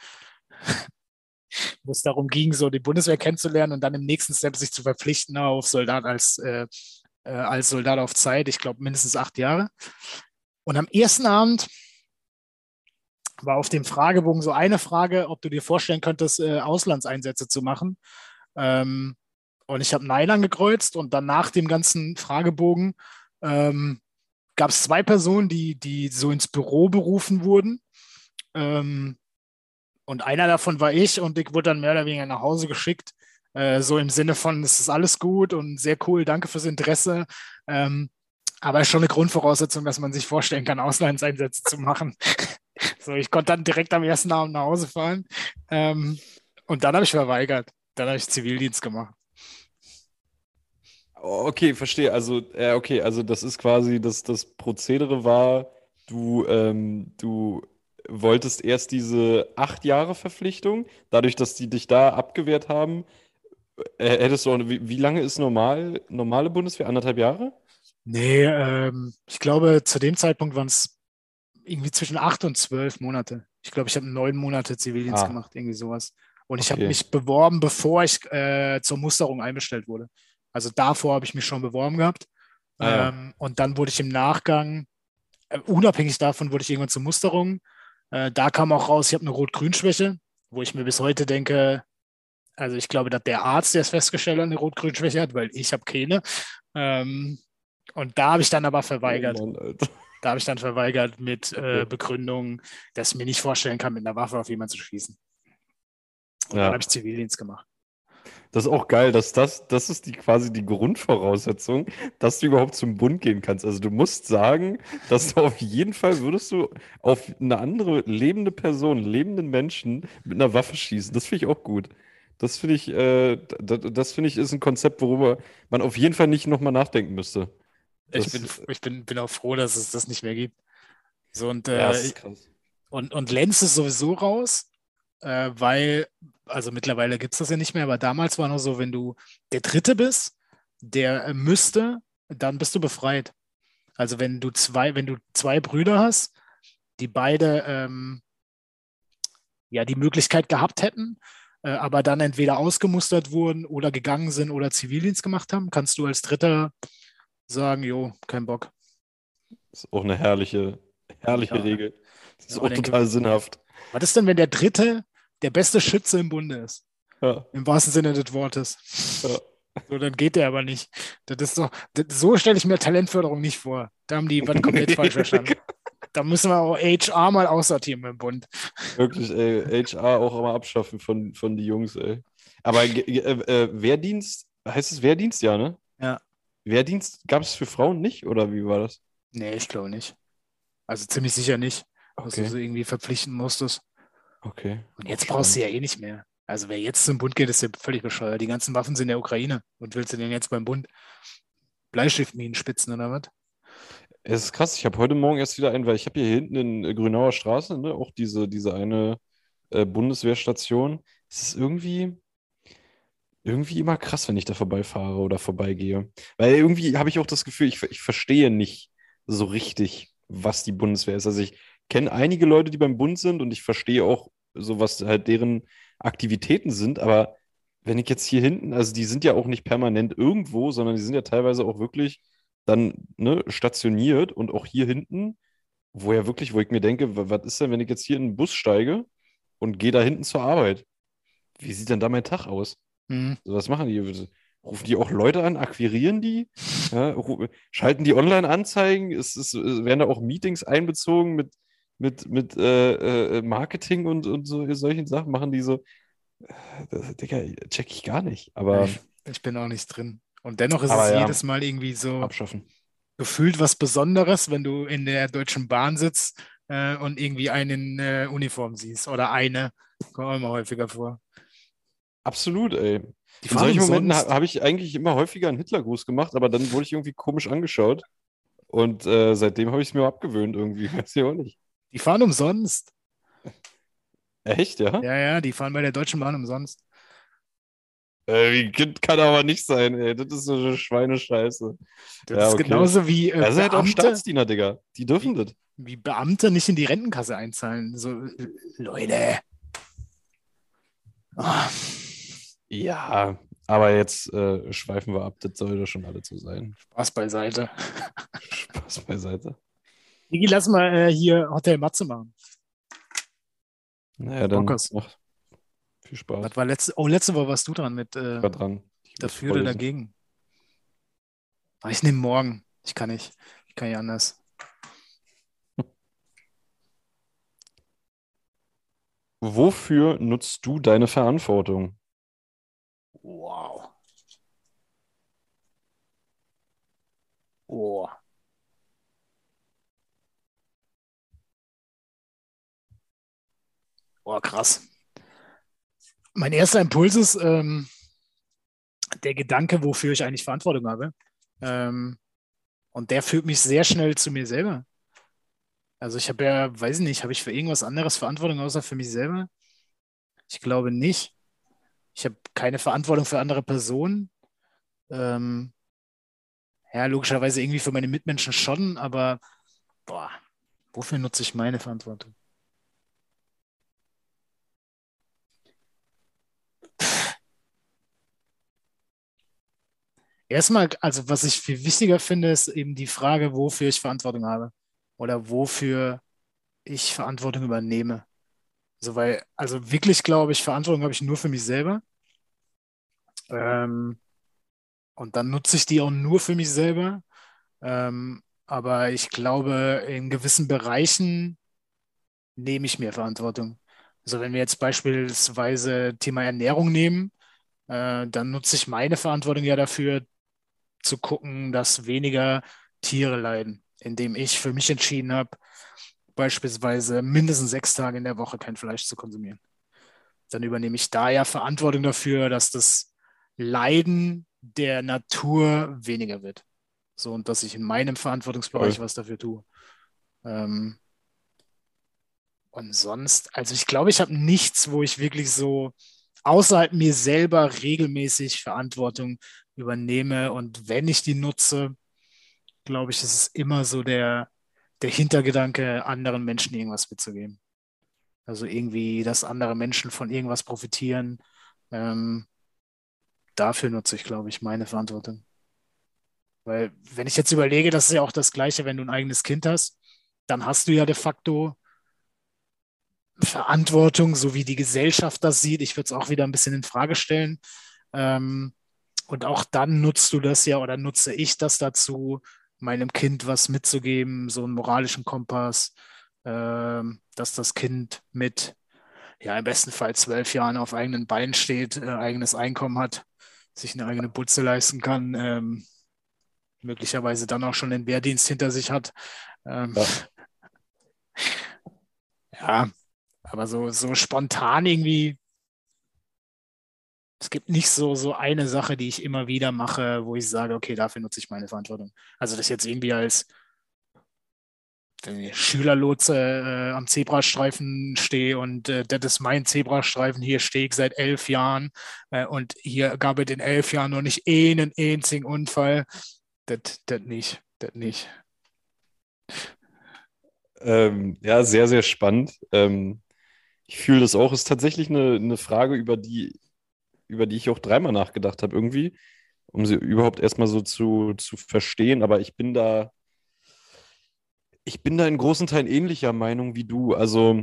wo es darum ging, so die Bundeswehr kennenzulernen und dann im nächsten Step sich zu verpflichten auf Soldat als, äh, äh, als Soldat auf Zeit, ich glaube mindestens acht Jahre. Und am ersten Abend war auf dem Fragebogen so eine Frage, ob du dir vorstellen könntest, äh, Auslandseinsätze zu machen. Ähm, und ich habe Nein angekreuzt und dann nach dem ganzen Fragebogen ähm, gab es zwei Personen, die, die so ins Büro berufen wurden. Ähm, und einer davon war ich und ich wurde dann mehr oder weniger nach Hause geschickt. Äh, so im Sinne von, es ist alles gut und sehr cool, danke fürs Interesse. Ähm, aber es ist schon eine Grundvoraussetzung, dass man sich vorstellen kann, Auslandseinsätze zu machen. So, ich konnte dann direkt am ersten Abend nach Hause fahren. Ähm, und dann habe ich verweigert. Dann habe ich Zivildienst gemacht. Oh, okay, verstehe. Also, äh, okay, also das ist quasi, das, das Prozedere war, du, ähm, du wolltest erst diese acht Jahre Verpflichtung, dadurch, dass die dich da abgewehrt haben, äh, hättest du, auch, wie, wie lange ist normal, normale Bundeswehr? Anderthalb Jahre? Nee, ähm, ich glaube, zu dem Zeitpunkt waren es irgendwie zwischen acht und zwölf Monate. Ich glaube, ich habe neun Monate Zivildienst Ah, gemacht, irgendwie sowas. Und ich habe okay. mich beworben, bevor ich äh, zur Musterung einbestellt wurde. Also davor habe ich mich schon beworben gehabt. Ah ja. Ähm, und dann wurde ich im Nachgang, äh, unabhängig davon, wurde ich irgendwann zur Musterung. Äh, da kam auch raus, ich habe eine Rot-Grün-Schwäche, wo ich mir bis heute denke, also ich glaube, dass der Arzt, der es festgestellt hat, eine Rot-Grün-Schwäche hat, weil ich habe keine. Ähm, und da habe ich dann aber Oh verweigert. Mann, Alter. Da habe ich dann verweigert mit äh, Okay. Begründung, dass ich mir nicht vorstellen kann, mit einer Waffe auf jemanden zu schießen. Und dann Ja. habe ich Zivildienst gemacht. Das ist auch geil, dass das, das ist die quasi die Grundvoraussetzung, dass du überhaupt zum Bund gehen kannst. Also du musst sagen, dass du auf jeden Fall würdest du auf eine andere lebende Person, lebenden Menschen mit einer Waffe schießen. Das finde ich auch gut. Das finde ich, äh, das, das finde ich ist ein Konzept, worüber man auf jeden Fall nicht nochmal nachdenken müsste. Ich bin, Das, ich bin, bin auch froh, dass es das nicht mehr gibt. So, und, ja, das äh, ist krass. und, und Lenz ist sowieso raus, äh, weil, also mittlerweile gibt es das ja nicht mehr, aber damals war noch so, wenn du der Dritte bist, der äh, müsste, dann bist du befreit. Also wenn du zwei, wenn du zwei Brüder hast, die beide ähm, ja die Möglichkeit gehabt hätten, äh, aber dann entweder ausgemustert wurden oder gegangen sind oder Zivildienst gemacht haben, kannst du als Dritter sagen, jo, kein Bock. Das ist auch eine herrliche, herrliche Ja, Regel. Das ist ja, auch man denke, total sinnhaft. was ist denn, wenn der Dritte der beste Schütze im Bunde ist? Ja, Im wahrsten Sinne des Wortes. ja. So, dann geht der aber nicht. Das ist doch, das, so stelle ich mir Talentförderung nicht vor. Da haben die was komplett falsch verstanden. Da müssen wir auch H R mal aussortieren im Bund. Wirklich, ey, H R auch immer abschaffen von, von die Jungs, ey. Aber ge- ge- äh, äh, Wehrdienst, heißt es Wehrdienst, ja, ne? Ja, Wehrdienst gab es für Frauen nicht, oder wie war das? nee, ich glaube nicht. Also ziemlich sicher nicht, dass du Okay, sie irgendwie verpflichten musstest. okay, Und auch jetzt brauchst du spannend. ja eh nicht mehr. Also wer jetzt zum Bund geht, ist ja völlig bescheuert. Die ganzen Waffen sind in der Ukraine. Und willst du denn jetzt beim Bund Bleistiftminen spitzen oder was? Es ist krass, ich habe heute Morgen erst wieder einen, weil ich habe hier hinten in äh, Grünauer Straße, ne, auch diese, diese eine äh, Bundeswehrstation. Es ist irgendwie, irgendwie immer krass, wenn ich da vorbeifahre oder vorbeigehe. Weil irgendwie habe ich auch das Gefühl, ich, ich verstehe nicht so richtig, was die Bundeswehr ist. Also ich kenne einige Leute, die beim Bund sind und ich verstehe auch so, was halt deren Aktivitäten sind. Aber wenn ich jetzt hier hinten, also die sind ja auch nicht permanent irgendwo, sondern die sind ja teilweise auch wirklich dann ne, stationiert und auch hier hinten, wo ja wirklich, wo ich mir denke, wa- was ist denn, wenn ich jetzt hier in den Bus steige und gehe da hinten zur Arbeit? Wie sieht denn da mein Tag aus? Hm. So, was machen die? Rufen die auch Leute an? Akquirieren die? Ja, ru- schalten die Online-Anzeigen? Ist, ist, äh, werden da auch Meetings einbezogen mit, mit, mit äh, äh, Marketing und, und so, solchen Sachen? Machen die so? Das, Digga, check ich gar nicht. Ja, Aber, ich, ich bin auch nicht drin. Und dennoch ist es aber ja, jedes Mal irgendwie so abschaffen. gefühlt was Besonderes, wenn du in der Deutschen Bahn sitzt äh, und irgendwie einen in äh, Uniform siehst. Oder eine. Kommt auch immer häufiger vor. Absolut, ey. Die In fahren solchen Momenten ha umsonst. habe ich eigentlich immer häufiger einen Hitlergruß gemacht, aber dann wurde ich irgendwie komisch angeschaut. Und äh, seitdem habe ich es mir abgewöhnt irgendwie. Weiß ich auch nicht. Die fahren umsonst. Echt, ja? Ja, ja, die fahren bei der Deutschen Bahn umsonst. Äh, wie Kind kann aber nicht sein, ey. Das ist so eine Schweinescheiße. Das Ja, ist okay. genauso wie äh, Er sind halt auch Beamte, Staatsdiener, Digga. Die dürfen wie, das. wie Beamte nicht in die Rentenkasse einzahlen. So, äh, Leute. Ah, Ja, aber jetzt äh, schweifen wir ab. Das soll doch schon alles so sein. Spaß beiseite. Spaß beiseite. Digi, lass mal äh, hier Hotel Matze machen. Naja, Bock dann hast. noch viel Spaß. Was war letzte? Oh, letzte Woche warst du dran mit Ich äh, war dran. Ich muss dafür oder vorlesen. dagegen. Aber ich nehme morgen. Ich kann nicht. Ich kann nicht anders. Wofür nutzt du deine Verantwortung? Wow. Oh. Oh, krass. Mein erster Impuls ist ähm, der Gedanke, wofür ich eigentlich Verantwortung habe. Ähm, und der führt mich sehr schnell zu mir selber. Also ich habe ja, weiß nicht, habe ich für irgendwas anderes Verantwortung außer für mich selber? Ich glaube nicht. Ich habe keine Verantwortung für andere Personen. Ähm, ja, logischerweise irgendwie für meine Mitmenschen schon, aber boah, wofür nutze ich meine Verantwortung? Erstmal, also was ich viel wichtiger finde, ist eben die Frage, wofür ich Verantwortung habe oder wofür ich Verantwortung übernehme. Also, weil, also wirklich glaube ich, Verantwortung habe ich nur für mich selber. Ähm, und dann nutze ich die auch nur für mich selber. Ähm, aber ich glaube, in gewissen Bereichen nehme ich mir Verantwortung. Also wenn wir jetzt beispielsweise Thema Ernährung nehmen, äh, dann nutze ich meine Verantwortung ja dafür, zu gucken, dass weniger Tiere leiden, indem ich für mich entschieden habe, beispielsweise mindestens sechs Tage in der Woche kein Fleisch zu konsumieren. Dann übernehme ich da ja Verantwortung dafür, dass das Leiden der Natur weniger wird. So, und dass ich in meinem Verantwortungsbereich Voll. was dafür tue. Ähm, und sonst, also ich glaube, ich habe nichts, wo ich wirklich so außerhalb mir selber regelmäßig Verantwortung übernehme. Und wenn ich die nutze, glaube ich, ist es immer so der, der Hintergedanke, anderen Menschen irgendwas mitzugeben. Also irgendwie, dass andere Menschen von irgendwas profitieren. Ähm, dafür nutze ich, glaube ich, meine Verantwortung. Weil wenn ich jetzt überlege, das ist ja auch das Gleiche, wenn du ein eigenes Kind hast, dann hast du ja de facto Verantwortung, so wie die Gesellschaft das sieht. Ich würde es auch wieder ein bisschen in Frage stellen. Ähm, und auch dann nutzt du das ja oder nutze ich das dazu, meinem Kind was mitzugeben, so einen moralischen Kompass, ähm, dass das Kind mit, ja, im besten Fall zwölf Jahren auf eigenen Beinen steht, äh, eigenes Einkommen hat, sich eine eigene Butze leisten kann, ähm, möglicherweise dann auch schon den Wehrdienst hinter sich hat. Ähm, Ja. ja, aber so, so spontan irgendwie, es gibt nicht so, so eine Sache, die ich immer wieder mache, wo ich sage, okay, dafür nutze ich meine Verantwortung. Also das jetzt irgendwie als Schülerlotse äh, am Zebrastreifen stehe und äh, das ist mein Zebrastreifen, hier stehe ich seit elf Jahren äh, und hier gab es in elf Jahren noch nicht einen einzigen Unfall. Das nicht, das nicht. Ähm, ja, sehr, sehr spannend. Ähm, ich fühle das auch. Ist tatsächlich eine, eine Frage, über die, über die ich auch dreimal nachgedacht habe, irgendwie, um sie überhaupt erstmal so zu, zu verstehen. Aber ich bin da, ich bin da in großen Teilen ähnlicher Meinung wie du. Also,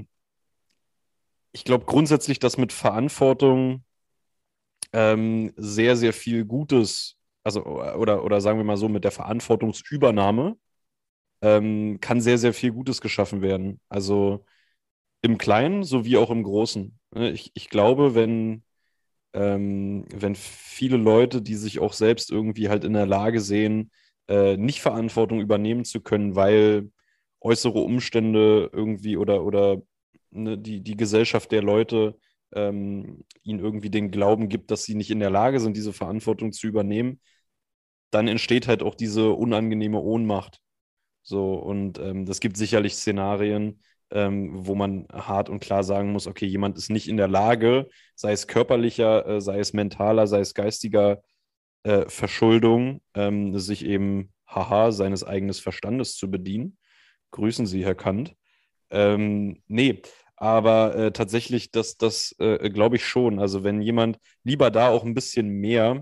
ich glaube grundsätzlich, dass mit Verantwortung ähm, sehr, sehr viel Gutes, also, oder, oder sagen wir mal so, mit der Verantwortungsübernahme ähm, kann sehr, sehr viel Gutes geschaffen werden. Also, im Kleinen sowie auch im Großen. Ne, Ich, ich glaube, wenn, ähm, wenn viele Leute, die sich auch selbst irgendwie halt in der Lage sehen, äh, nicht Verantwortung übernehmen zu können, weil äußere Umstände irgendwie oder, oder ne, die, die Gesellschaft der Leute ähm, ihnen irgendwie den Glauben gibt, dass sie nicht in der Lage sind, diese Verantwortung zu übernehmen, dann entsteht halt auch diese unangenehme Ohnmacht. So, und ähm, das gibt sicherlich Szenarien, ähm, wo man hart und klar sagen muss, okay, jemand ist nicht in der Lage, sei es körperlicher, äh, sei es mentaler, sei es geistiger äh, Verschuldung, ähm, sich eben, haha, seines eigenen Verstandes zu bedienen. Grüßen Sie, Herr Kant. Ähm, nee, aber äh, tatsächlich, das, das äh, glaube ich schon. Also wenn jemand lieber da auch ein bisschen mehr,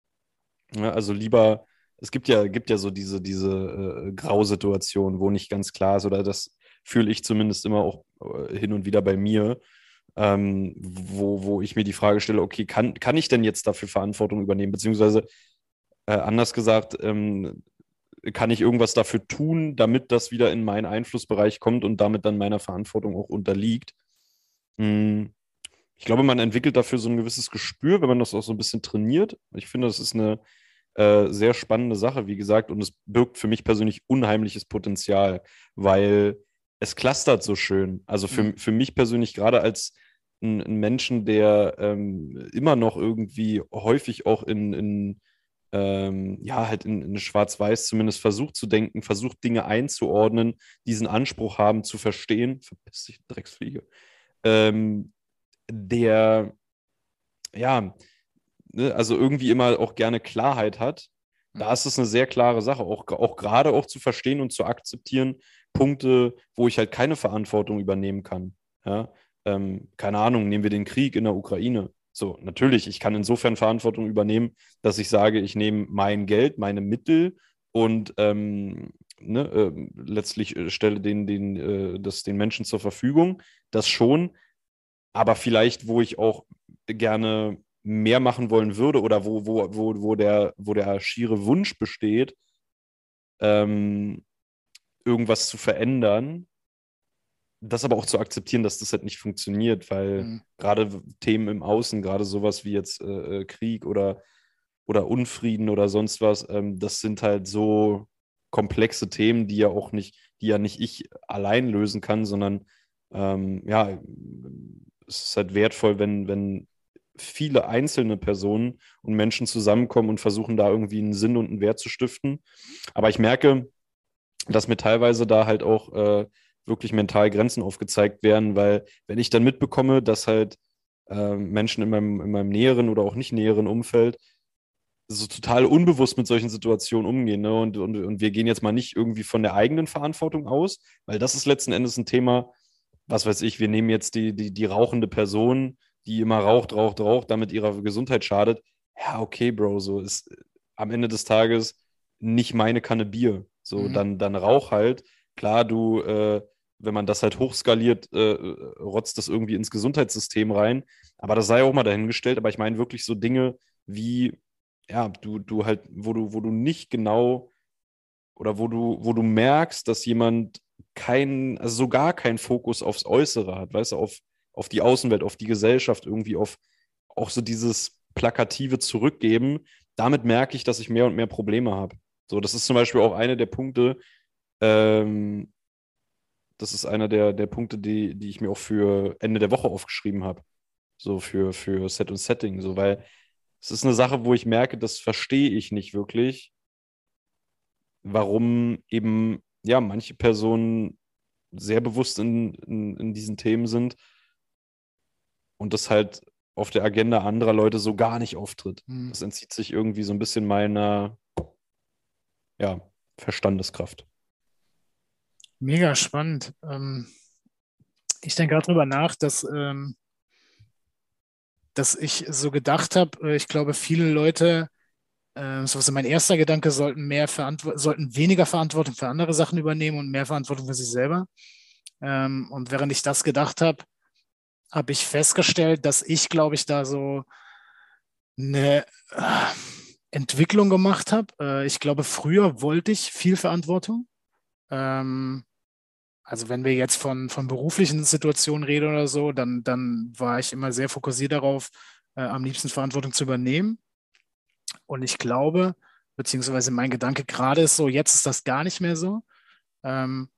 ja, also lieber, es gibt ja, gibt ja so diese, diese äh, Grausituation, wo nicht ganz klar ist, oder das fühle ich zumindest immer auch äh, hin und wieder bei mir, ähm, wo, wo ich mir die Frage stelle, okay, kann, kann ich denn jetzt dafür Verantwortung übernehmen? Beziehungsweise äh, anders gesagt, ähm, kann ich irgendwas dafür tun, damit das wieder in meinen Einflussbereich kommt und damit dann meiner Verantwortung auch unterliegt? Hm, ich glaube, man entwickelt dafür so ein gewisses Gespür, wenn man das auch so ein bisschen trainiert. Ich finde, das ist eine äh, sehr spannende Sache, wie gesagt, und es birgt für mich persönlich unheimliches Potenzial, weil es clustert so schön. Also für, Mhm. für mich persönlich, gerade als ein, ein Menschen, der ähm, immer noch irgendwie häufig auch in, in ähm, ja, halt in, in Schwarz-Weiß zumindest versucht zu denken, versucht Dinge einzuordnen, diesen Anspruch haben zu verstehen, verpiss dich, Drecksfliege, ähm, der, ja, ne, also irgendwie immer auch gerne Klarheit hat, da Mhm. ist es eine sehr klare Sache, auch, auch gerade auch zu verstehen und zu akzeptieren, Punkte, wo ich halt keine Verantwortung übernehmen kann. Ja? Ähm, keine Ahnung, nehmen wir den Krieg in der Ukraine. So, natürlich, ich kann insofern Verantwortung übernehmen, dass ich sage, ich nehme mein Geld, meine Mittel und ähm, ne, äh, letztlich äh, stelle den, den, äh, das den Menschen zur Verfügung. Das schon, aber vielleicht, wo ich auch gerne mehr machen wollen würde oder wo, wo, wo, wo der, wo der schiere Wunsch besteht, ähm, irgendwas zu verändern, das aber auch zu akzeptieren, dass das halt nicht funktioniert, weil Mhm. gerade Themen im Außen, gerade sowas wie jetzt äh, äh, Krieg oder, oder Unfrieden oder sonst was, ähm, das sind halt so komplexe Themen, die ja auch nicht, die ja nicht ich allein lösen kann, sondern ähm, ja, es ist halt wertvoll, wenn, wenn viele einzelne Personen und Menschen zusammenkommen und versuchen, da irgendwie einen Sinn und einen Wert zu stiften. Aber ich merke, dass mir teilweise da halt auch äh, wirklich mental Grenzen aufgezeigt werden, weil wenn ich dann mitbekomme, dass halt äh, Menschen in meinem, in meinem näheren oder auch nicht näheren Umfeld so total unbewusst mit solchen Situationen umgehen, ne? Und, und, und wir gehen jetzt mal nicht irgendwie von der eigenen Verantwortung aus, weil das ist letzten Endes ein Thema, was weiß ich, wir nehmen jetzt die, die, die rauchende Person, die immer raucht, raucht, raucht, damit ihrer Gesundheit schadet. Ja, okay, Bro, so ist am Ende des Tages nicht meine Kanne Bier. So, Mhm. dann, dann rauch halt. Klar, du, äh, wenn man das halt hochskaliert, äh, rotzt das irgendwie ins Gesundheitssystem rein. Aber das sei auch mal dahingestellt. Aber ich meine wirklich so Dinge wie, ja, du, du halt, wo du, wo du nicht genau oder wo du, wo du merkst, dass jemand keinen, also so gar keinen Fokus aufs Äußere hat, weißt du, auf, auf die Außenwelt, auf die Gesellschaft, irgendwie auf auch so dieses plakative Zurückgeben. Damit merke ich, dass ich mehr und mehr Probleme habe. So, das ist zum Beispiel auch einer der Punkte, ähm, das ist einer der, der Punkte, die, die ich mir auch für Ende der Woche aufgeschrieben habe. So für, für Set und Setting, so, weil es ist eine Sache, wo ich merke, das verstehe ich nicht wirklich, warum eben, ja, manche Personen sehr bewusst in, in, in diesen Themen sind und das halt auf der Agenda anderer Leute so gar nicht auftritt. Mhm. Das entzieht sich irgendwie so ein bisschen meiner, ja, Verstandeskraft. Mega spannend. Ähm, ich denke gerade drüber nach, dass, ähm, dass ich so gedacht habe, äh, ich glaube, viele Leute, äh, so was mein erster Gedanke, sollten mehr Verantwo- sollten weniger Verantwortung für andere Sachen übernehmen und mehr Verantwortung für sich selber. Ähm, und während ich das gedacht habe, habe ich festgestellt, dass ich, glaube ich, da so eine äh, Entwicklung gemacht habe. Äh, ich glaube, früher wollte ich viel Verantwortung. Ähm, also wenn wir jetzt von, von beruflichen Situationen reden oder so, dann, dann war ich immer sehr fokussiert darauf, äh, am liebsten Verantwortung zu übernehmen. Und ich glaube, beziehungsweise mein Gedanke gerade ist so, jetzt ist das gar nicht mehr so. Ähm,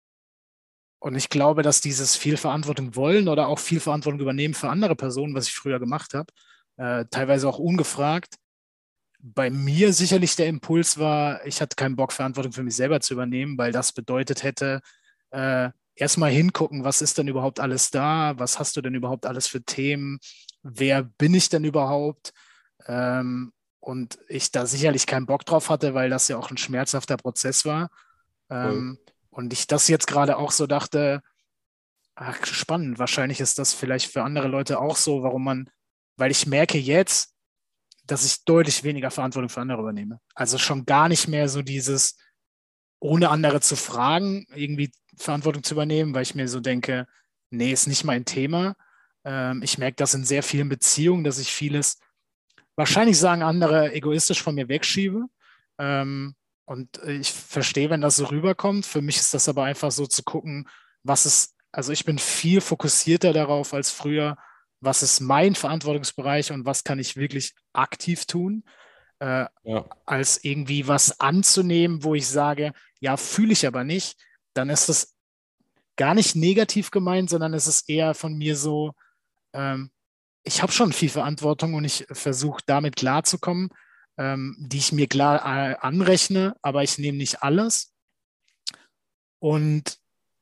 und ich glaube, dass dieses viel Verantwortung wollen oder auch viel Verantwortung übernehmen für andere Personen, was ich früher gemacht habe, äh, teilweise auch ungefragt, bei mir sicherlich der Impuls war, ich hatte keinen Bock, Verantwortung für mich selber zu übernehmen, weil das bedeutet hätte, äh, erstmal hingucken, was ist denn überhaupt alles da, was hast du denn überhaupt alles für Themen, wer bin ich denn überhaupt? Ähm, und ich da sicherlich keinen Bock drauf hatte, weil das ja auch ein schmerzhafter Prozess war. Voll. Ähm, und ich das jetzt gerade auch so dachte, ach, spannend, wahrscheinlich ist das vielleicht für andere Leute auch so, warum man, weil ich merke jetzt, dass ich deutlich weniger Verantwortung für andere übernehme. Also schon gar nicht mehr so dieses, ohne andere zu fragen, irgendwie Verantwortung zu übernehmen, weil ich mir so denke, nee, ist nicht mein Thema. Ähm, ich merke das in sehr vielen Beziehungen, dass ich vieles, wahrscheinlich sagen andere, egoistisch von mir wegschiebe. Ähm, und ich verstehe, wenn das so rüberkommt. Für mich ist das aber einfach so zu gucken, was ist, also ich bin viel fokussierter darauf als früher, was ist mein Verantwortungsbereich und was kann ich wirklich aktiv tun, äh, Ja, als irgendwie was anzunehmen, wo ich sage, ja, fühle ich aber nicht, dann ist das gar nicht negativ gemeint, sondern es ist eher von mir so, ähm, ich habe schon viel Verantwortung und ich versuche damit klarzukommen, ähm, die ich mir klar äh, anrechne, aber ich nehme nicht alles. Und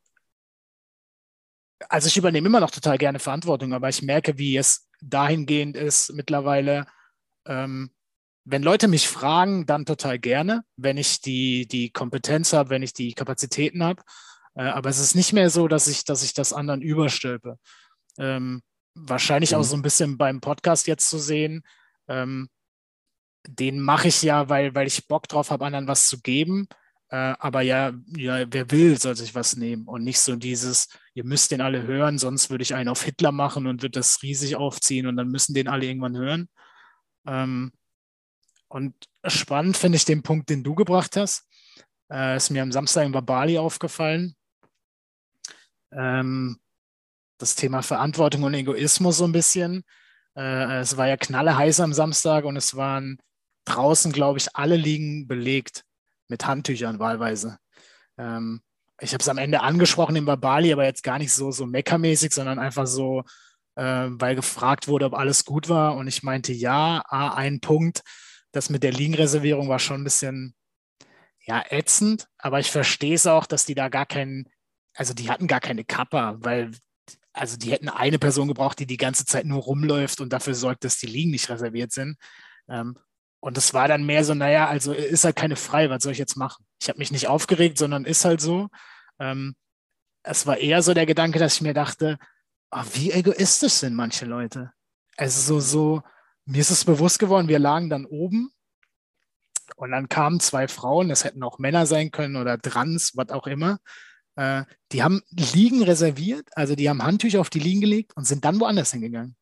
also ich übernehme immer noch total gerne Verantwortung, aber ich merke, wie es dahingehend ist mittlerweile, ähm, wenn Leute mich fragen, dann total gerne, wenn ich die, die Kompetenz habe, wenn ich die Kapazitäten habe. Äh, aber es ist nicht mehr so, dass ich, dass ich das anderen überstülpe. Ähm, wahrscheinlich auch Mhm. so ein bisschen beim Podcast jetzt zu sehen, ähm, den mache ich ja, weil, weil ich Bock drauf habe, anderen was zu geben. Äh, aber ja, ja, wer will, soll sich was nehmen und nicht so dieses, ihr müsst den alle hören, sonst würde ich einen auf Hitler machen und würde das riesig aufziehen und dann müssen den alle irgendwann hören. Ähm, und spannend finde ich den Punkt, den du gebracht hast. Äh, ist mir am Samstag in Bali aufgefallen. Ähm, das Thema Verantwortung und Egoismus so ein bisschen. Äh, es war ja knalleheiß am Samstag und es waren draußen, glaube ich, alle Liegen belegt mit Handtüchern wahlweise. Ähm, ich habe es am Ende angesprochen in Bali, aber jetzt gar nicht so, so meckermäßig, sondern einfach so, äh, weil gefragt wurde, ob alles gut war. Und ich meinte, ja, ah, ein Punkt, das mit der Liegenreservierung war schon ein bisschen, ja, ätzend, aber ich verstehe es auch, dass die da gar keinen, also die hatten gar keine Kappa, weil also die hätten eine Person gebraucht, die die ganze Zeit nur rumläuft und dafür sorgt, dass die Liegen nicht reserviert sind. Ähm, und es war dann mehr so, naja, also ist halt keine frei, was soll ich jetzt machen? Ich habe mich nicht aufgeregt, sondern ist halt so. Ähm, es war eher so der Gedanke, dass ich mir dachte, oh, wie egoistisch sind manche Leute. Also so, so, mir ist es bewusst geworden, wir lagen dann oben und dann kamen zwei Frauen, das hätten auch Männer sein können oder Trans, was auch immer. Äh, die haben Liegen reserviert, also die haben Handtücher auf die Liegen gelegt und sind dann woanders hingegangen.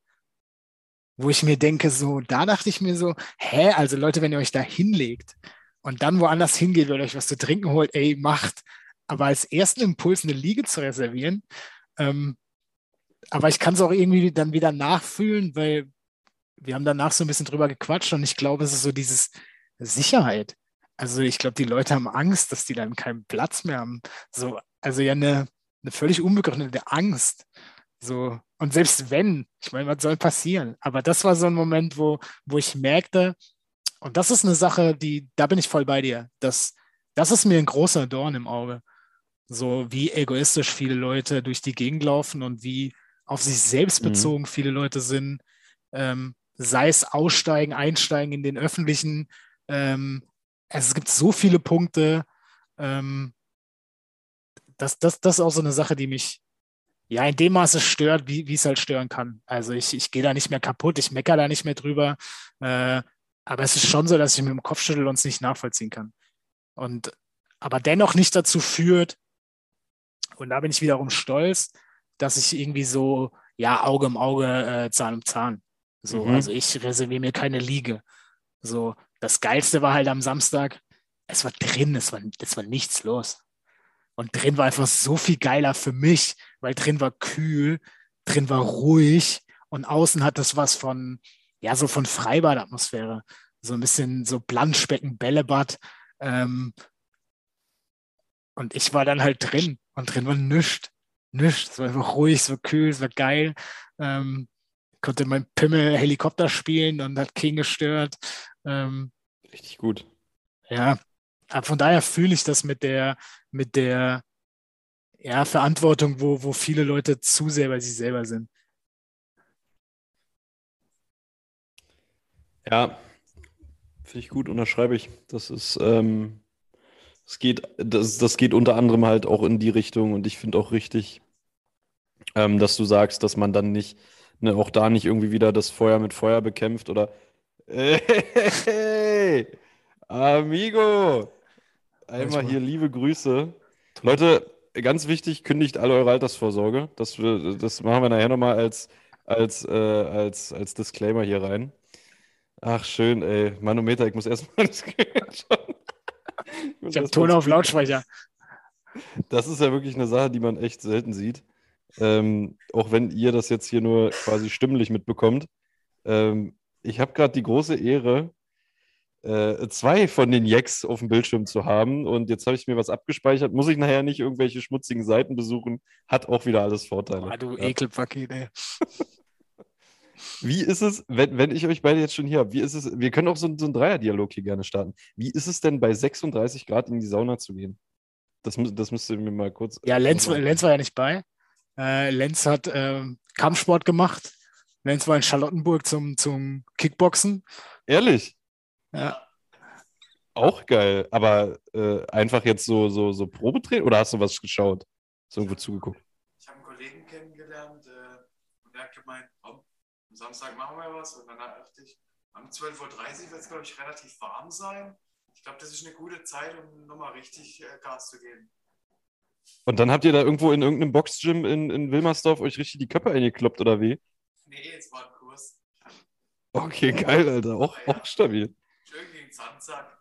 Wo ich mir denke, so, da dachte ich mir so, hä, also Leute, wenn ihr euch da hinlegt und dann woanders hingeht oder euch was zu trinken holt, ey, macht. Aber als ersten Impuls eine Liege zu reservieren, ähm, aber ich kann es auch irgendwie dann wieder nachfühlen, weil wir haben danach so ein bisschen drüber gequatscht und ich glaube, es ist so dieses Sicherheit. Also ich glaube, die Leute haben Angst, dass die dann keinen Platz mehr haben. So, also ja eine, eine völlig unbegründete Angst. So, und selbst wenn, ich meine, was soll passieren? Aber das war so ein Moment, wo, wo ich merkte, und das ist eine Sache, die, da bin ich voll bei dir. Das, das ist mir ein großer Dorn im Auge. So wie egoistisch viele Leute durch die Gegend laufen und wie auf sich selbst Mhm. bezogen viele Leute sind. Ähm, sei es aussteigen, einsteigen in den öffentlichen. Ähm, also es gibt so viele Punkte. Ähm, das, das, das ist auch so eine Sache, die mich ja in dem Maße stört, wie, wie es halt stören kann. Also ich, ich gehe da nicht mehr kaputt, ich meckere da nicht mehr drüber. Äh, aber es ist schon so, dass ich mit dem Kopf schüttel und es nicht nachvollziehen kann. Und aber dennoch nicht dazu führt, und da bin ich wiederum stolz, dass ich irgendwie so, ja, Auge um Auge, äh, Zahn um Zahn. So, also Mhm. ich reserviere mir keine Liege. So, das Geilste war halt am Samstag, es war drin, es war, es war nichts los. Und drin war einfach so viel geiler für mich, weil drin war kühl, drin war ruhig und außen hat das was von, ja, so von Freibad-Atmosphäre. So ein bisschen so Planschbecken, Bällebad. Ähm, und ich war dann halt drin und drin war nichts. Nichts. Es war einfach ruhig, es war kühl, es war geil. Ähm, konnte mein Pimmel Helikopter spielen und hat King gestört. Ähm, Richtig gut. ja, aber von daher fühle ich das mit der, mit der ja, Verantwortung, wo, wo viele Leute zu sehr bei sich selber sind. Ja, finde ich gut, unterschreibe ich. Das ist, ähm, es geht, das, das geht unter anderem halt auch in die Richtung und ich finde auch richtig, ähm, dass du sagst, dass man dann nicht, ne, auch da nicht irgendwie wieder das Feuer mit Feuer bekämpft oder hey, Amigo, Weiß ich einmal wohl. hier liebe Grüße. Tu. Leute, ganz wichtig, kündigt alle eure Altersvorsorge. Das, wir- das machen wir nachher nochmal als, als, äh, als, als Disclaimer hier rein. Ach, schön, ey. Manometer, ich muss erstmal das Screenshot. Ich muss Ich habe erstmal Ton ein auf Screenshot. Lautsprecher. Das ist ja wirklich eine Sache, die man echt selten sieht. Ähm, auch wenn ihr das jetzt hier nur quasi stimmlich mitbekommt. Ähm, ich habe gerade die große Ehre, äh, zwei von den Jacks auf dem Bildschirm zu haben. Und jetzt habe ich mir was abgespeichert. Muss ich nachher nicht irgendwelche schmutzigen Seiten besuchen. Hat auch wieder alles Vorteile. Boah, du Ja. Ekelpaket, ey. Wie ist es, wenn, wenn ich euch beide jetzt schon hier habe, wie ist es, wir können auch so, so einen Dreier-Dialog hier gerne starten. Wie ist es denn bei sechsunddreißig Grad in die Sauna zu gehen? Das, mü- das müsst ihr mir mal kurz Ja, äh, Lenz, nochmal Lenz erklären. war ja nicht bei. Äh, Lenz hat ähm, Kampfsport gemacht. Lenz war in Charlottenburg zum, zum Kickboxen. Ehrlich, Ja. auch geil. Aber äh, einfach jetzt so, so, so Probetraining oder hast du was geschaut? Hast du irgendwo zugeguckt? Ich habe einen Kollegen kennengelernt äh, und der hat gemeint, Am Samstag machen wir was und dann dachte ich, um zwölf Uhr dreißig wird es, glaube ich, relativ warm sein. Ich glaube, das ist eine gute Zeit, um nochmal richtig äh, Gas zu geben. Und dann habt ihr da irgendwo in irgendeinem Boxgym in, in Wilmersdorf euch richtig die Köpfe eingekloppt, oder wie? Nee, es war ein Kurs. Okay, geil, Alter. Auch, Ja, ja. auch stabil. Schön gegen Sandsack.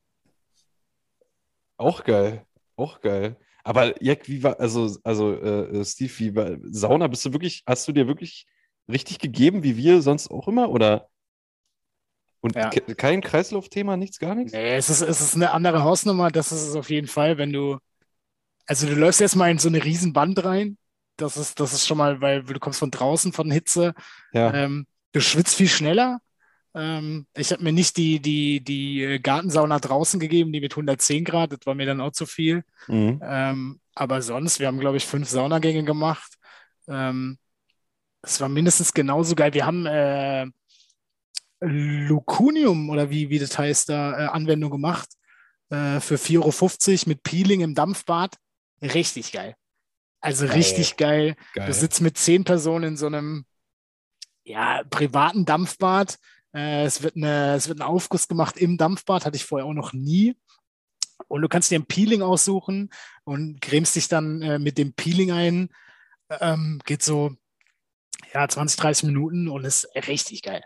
Auch geil. Auch geil. Aber Jack, wie war, also, also äh, Steve, wie war Sauna, bist du wirklich, hast du dir wirklich richtig gegeben, wie wir sonst auch immer? Oder und Ja. ke- kein Kreislaufthema, nichts, gar nichts? Nee, es ist, es ist eine andere Hausnummer, das ist es auf jeden Fall, wenn du, also du läufst erstmal in so eine riesen Wand rein. Das ist, das ist schon mal, weil du kommst von draußen von Hitze. Ja. Ähm, du schwitzt viel schneller. Ähm, ich habe mir nicht die, die, die äh, Gartensauna draußen gegeben, die mit hundertzehn Grad, das war mir dann auch zu viel. Mhm. Ähm, aber sonst, wir haben, glaube ich, fünf Saunagänge gemacht. Ähm, Es war mindestens genauso geil. Wir haben äh, Lucunium oder wie, wie das heißt, da äh, Anwendung gemacht äh, für vier Euro fünfzig mit Peeling im Dampfbad. Richtig geil. Also Geil. richtig geil. Du Geil. sitzt mit zehn Personen in so einem ja, privaten Dampfbad. Äh, es wird eine, es wird ein Aufguss gemacht im Dampfbad, hatte ich vorher auch noch nie. Und du kannst dir ein Peeling aussuchen und cremst dich dann äh, mit dem Peeling ein. Ähm, geht so ja, zwanzig, dreißig Minuten und ist richtig geil.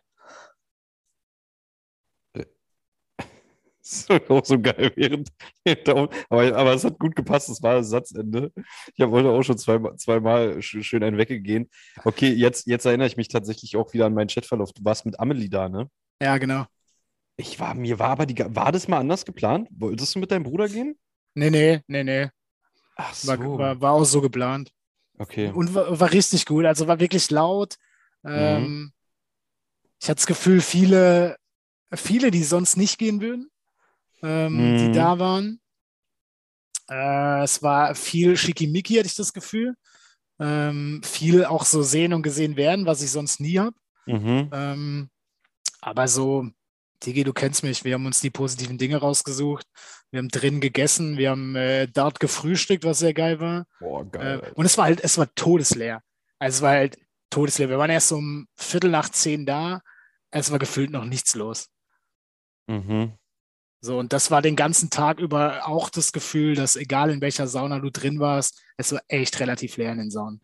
Das war auch so geil während. Aber, aber es hat gut gepasst, das war das Satzende. Ich habe heute auch schon zweimal, zweimal schön einen weggegehen. Okay, jetzt, jetzt erinnere ich mich tatsächlich auch wieder an meinen Chatverlauf. Du warst mit Amelie da, ne? Ja, genau. Ich war, mir war aber die, war das mal anders geplant? Wolltest du mit deinem Bruder gehen? Nee, nee, nee, nee. Ach War, so. war, war auch so geplant. Okay. Und war, war richtig gut. Also war wirklich laut. Mhm. Ähm, ich hatte das Gefühl, viele, viele, die sonst nicht gehen würden, ähm, die Mhm. da waren. Äh, es war viel Schickimicki, hatte ich das Gefühl. Ähm, viel auch so sehen und gesehen werden, was ich sonst nie habe. Mhm. Ähm, aber so, Digi, du kennst mich, wir haben uns die positiven Dinge rausgesucht. Wir haben drin gegessen, wir haben äh, dort gefrühstückt, was sehr geil war. Boah, geil, Äh, und Alter. es war halt, es war todesleer. Also es war halt todesleer. Wir waren erst um Viertel nach zehn da. Es war gefühlt noch nichts los. Mhm. So, und das war den ganzen Tag über auch das Gefühl, dass egal in welcher Sauna du drin warst, es war echt relativ leer in den Saunen.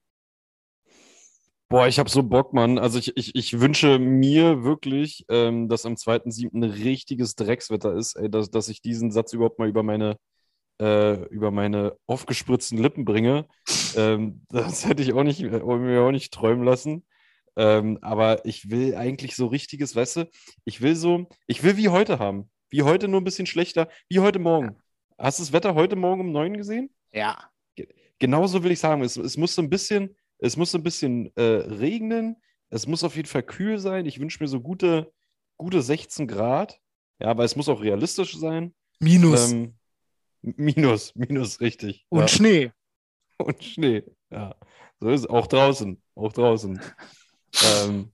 Boah, ich habe so Bock, Mann. Also ich, ich, ich wünsche mir wirklich, ähm, dass am zweiten siebten ein richtiges Dreckswetter ist, ey, dass, dass ich diesen Satz überhaupt mal über meine, äh, über meine aufgespritzten Lippen bringe. Ähm, das hätte ich auch nicht, äh, mir auch nicht träumen lassen. Ähm, aber ich will eigentlich so richtiges, weißt du, ich will so, ich will wie heute haben. Wie heute, nur ein bisschen schlechter, wie heute Ja. Morgen. Hast du das Wetter heute Morgen um neun gesehen? Ja. Ge- Genauso will ich sagen. Es, es muss so ein bisschen, es muss so ein bisschen äh, regnen. Es muss auf jeden Fall kühl sein. Ich wünsche mir so gute, gute sechzehn Grad. Ja, aber es muss auch realistisch sein. Minus Ähm, minus, minus, richtig. und Ja. Schnee. Und Schnee. Ja. So ist es. Auch draußen. Auch draußen. Ähm,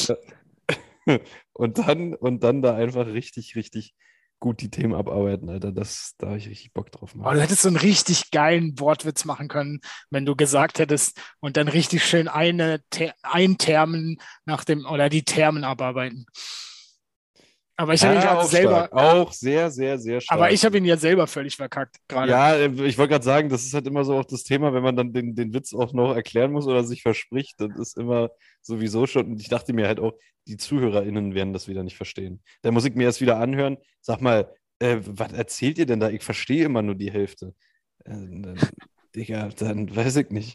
und dann, und dann da einfach richtig, richtig gut die Themen abarbeiten, Alter. Das, da habe ich richtig Bock drauf, Oh, Mann. du hättest so einen richtig geilen Wortwitz machen können, wenn du gesagt hättest und dann richtig schön eine Ter eintermen nach dem oder die Termen abarbeiten. Aber ich habe ihn Ja, gerade auch selber, stark. Auch sehr, sehr, sehr aber stark. ich habe ihn ja selber völlig verkackt gerade. Ja, äh, ich wollte gerade sagen, das ist halt immer so auch das Thema, wenn man dann den, den Witz auch noch erklären muss oder sich verspricht, das ist immer sowieso schon. Und ich dachte mir halt auch, die ZuhörerInnen werden das wieder nicht verstehen. Da muss ich mir erst wieder anhören. Sag mal, äh, was erzählt ihr denn da? Ich verstehe immer nur die Hälfte. Äh, dann, Digga, dann weiß ich nicht.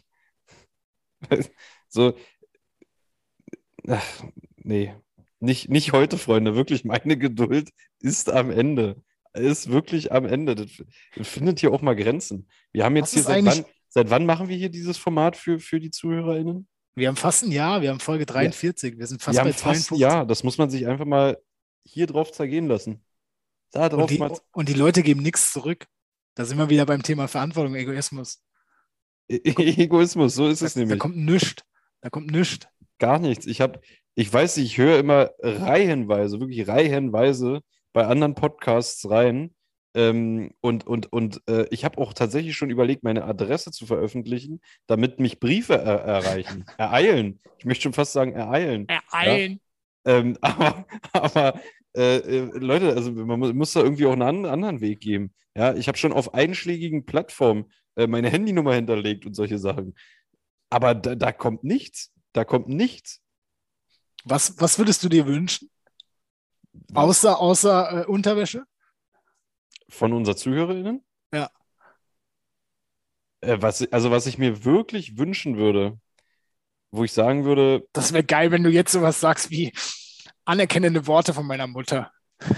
So, ach, nee. Nicht, nicht heute, Freunde. Wirklich, meine Geduld ist am Ende. Ist wirklich am Ende. Das, das findet hier auch mal Grenzen. Wir haben jetzt Was hier ist seit wann, eigentlich, seit wann machen wir hier dieses Format für, für die ZuhörerInnen? wir haben fast ein Jahr, wir haben Folge Ja, dreiundvierzig, wir sind wir fast haben bei fast ein zweiundfünfzig. Jahr. Das muss man sich einfach mal hier drauf zergehen lassen. Da Und drauf die, mal. und die Leute geben nichts zurück. Da sind wir wieder beim Thema Verantwortung, Egoismus. Egoismus, so ist Da, es da nämlich. kommt nichts. Da kommt nichts. Gar nichts. Ich habe, ich weiß nicht, ich höre immer reihenweise, wirklich reihenweise bei anderen Podcasts rein, Ähm, und und, und äh, ich habe auch tatsächlich schon überlegt, meine Adresse zu veröffentlichen, damit mich Briefe er erreichen. Ereilen. Ich möchte schon fast sagen, ereilen. Ja? Ereilen. Ähm, aber aber äh, äh, Leute, also man mu- muss da irgendwie auch einen an- anderen Weg geben. Ja, ich habe schon auf einschlägigen Plattformen äh, meine Handynummer hinterlegt und solche Sachen. Aber da, da kommt nichts. Da kommt nichts. Was, was würdest du dir wünschen? Was? Außer, außer äh, Unterwäsche? Von unseren ZuhörerInnen? Ja. Äh, was, also, was ich mir wirklich wünschen würde, wo ich sagen würde, Das wäre geil, wenn du jetzt sowas sagst wie anerkennende Worte von meiner Mutter.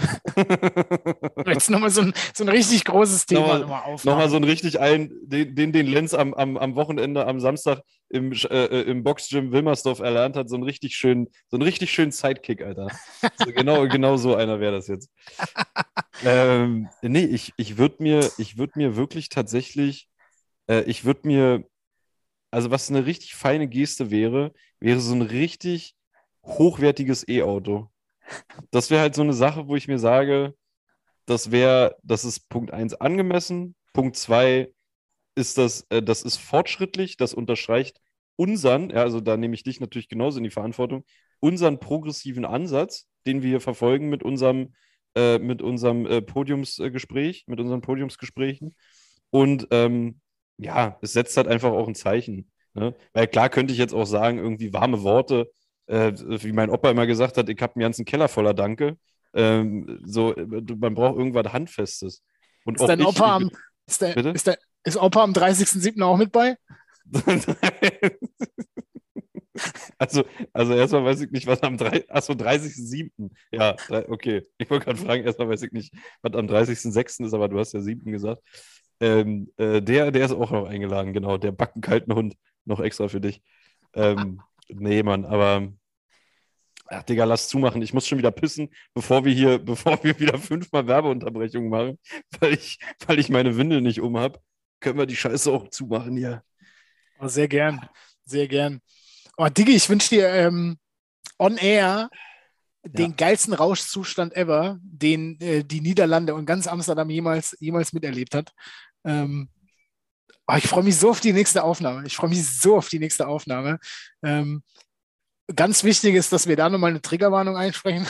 Jetzt nochmal so ein, so ein richtig großes Thema nochmal, nochmal aufmachen. nochmal so ein richtig ein, den, den, den Lenz am, am, am Wochenende, am Samstag im, äh, äh, im Boxgym Wilmersdorf erlernt hat, so einen richtig schönen, so einen richtig schönen Sidekick, Alter. So, genau, genau so einer wäre das jetzt. ähm, nee, ich, ich würde mir, ich würd mir wirklich tatsächlich, äh, ich würde mir, also was eine richtig feine Geste wäre, wäre so ein richtig hochwertiges E-Auto. Das wäre halt so eine Sache, wo ich mir sage, das wäre, das ist Punkt eins angemessen. Punkt zwei ist das, äh, das ist fortschrittlich, das unterstreicht unseren, ja, also da nehme ich dich natürlich genauso in die Verantwortung, unseren progressiven Ansatz, den wir hier verfolgen mit unserem, äh, mit unserem äh, Podiumsgespräch, mit unseren Podiumsgesprächen. Und ähm, ja, es setzt halt einfach auch ein Zeichen. Ne? Weil klar könnte ich jetzt auch sagen, irgendwie warme Worte, äh, wie mein Opa immer gesagt hat, ich habe einen ganzen Keller voller Danke. Ähm, so, äh, man braucht irgendwas Handfestes. Und Ist auch dein ich, Opa ich am, ist, der, bitte? ist, der, ist Opa am dreißigsten siebten auch mit bei? Also, also erstmal weiß ich nicht, was am drei, achso, dreißigsten siebten Ja, drei, okay. Ich wollte gerade fragen, erstmal weiß ich nicht, was am dreißigsten sechsten ist, aber du hast ja siebten gesagt. Ähm, äh, der, der ist auch noch eingeladen, genau. Der backen kalten Hund noch extra für dich. Ähm, nee, Mann, aber ach, Digga, lass zumachen. Ich muss schon wieder pissen, bevor wir hier, bevor wir wieder fünfmal Werbeunterbrechung machen, weil ich, weil ich meine Windel nicht um habe. Können wir die Scheiße auch zumachen hier. Oh, sehr gern, sehr gern. Oh, Diggi, ich wünsche dir ähm, on air den Ja. geilsten Rauschzustand ever, den äh, die Niederlande und ganz Amsterdam jemals, jemals miterlebt hat. Ähm, oh, ich freue mich so auf die nächste Aufnahme. Ich freue mich so auf die nächste Aufnahme. Ähm, ganz wichtig ist, dass wir da nochmal eine Triggerwarnung einsprechen.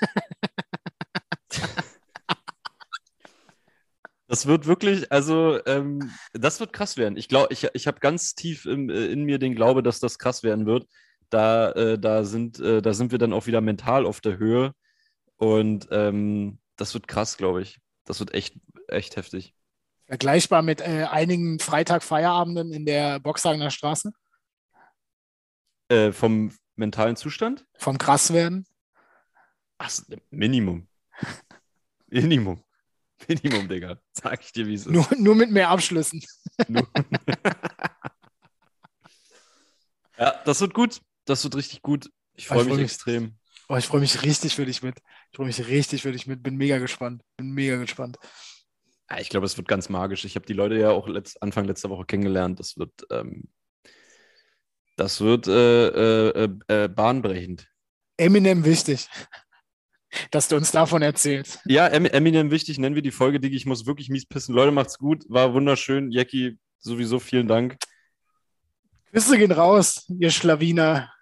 Das wird wirklich, also ähm, das wird krass werden. Ich glaube, ich, ich habe ganz tief im, äh, in mir den Glaube, dass das krass werden wird. Da, äh, da, sind, äh, da sind wir dann auch wieder mental auf der Höhe. Und ähm, das wird krass, glaube ich. Das wird echt, echt heftig. Vergleichbar mit äh, einigen Freitag-Feierabenden in der Boxhagener Straße. Äh, vom mentalen Zustand? Vom Krasswerden. Ach, Minimum. Minimum. Minimum, Digga. Sag ich dir, wie es ist. Nur, nur mit mehr Abschlüssen. Nur- Ja, das wird gut. Das wird richtig gut. Ich freue Ich mich freu mich. extrem. Oh, ich freue mich richtig für dich mit. Ich freue mich richtig für dich mit. Bin mega gespannt. Bin mega gespannt. Ja, ich glaube, es wird ganz magisch. Ich habe die Leute ja auch letzt, Anfang letzter Woche kennengelernt. Das wird, ähm, das wird äh, äh, äh, bahnbrechend. Eminem wichtig, dass du uns davon erzählst. Ja, Em- Eminem wichtig, nennen wir die Folge, Digi. Ich muss wirklich mies pissen. Leute, macht's gut. War wunderschön. Jackie, sowieso vielen Dank. Grüße gehen raus, ihr Schlawiner.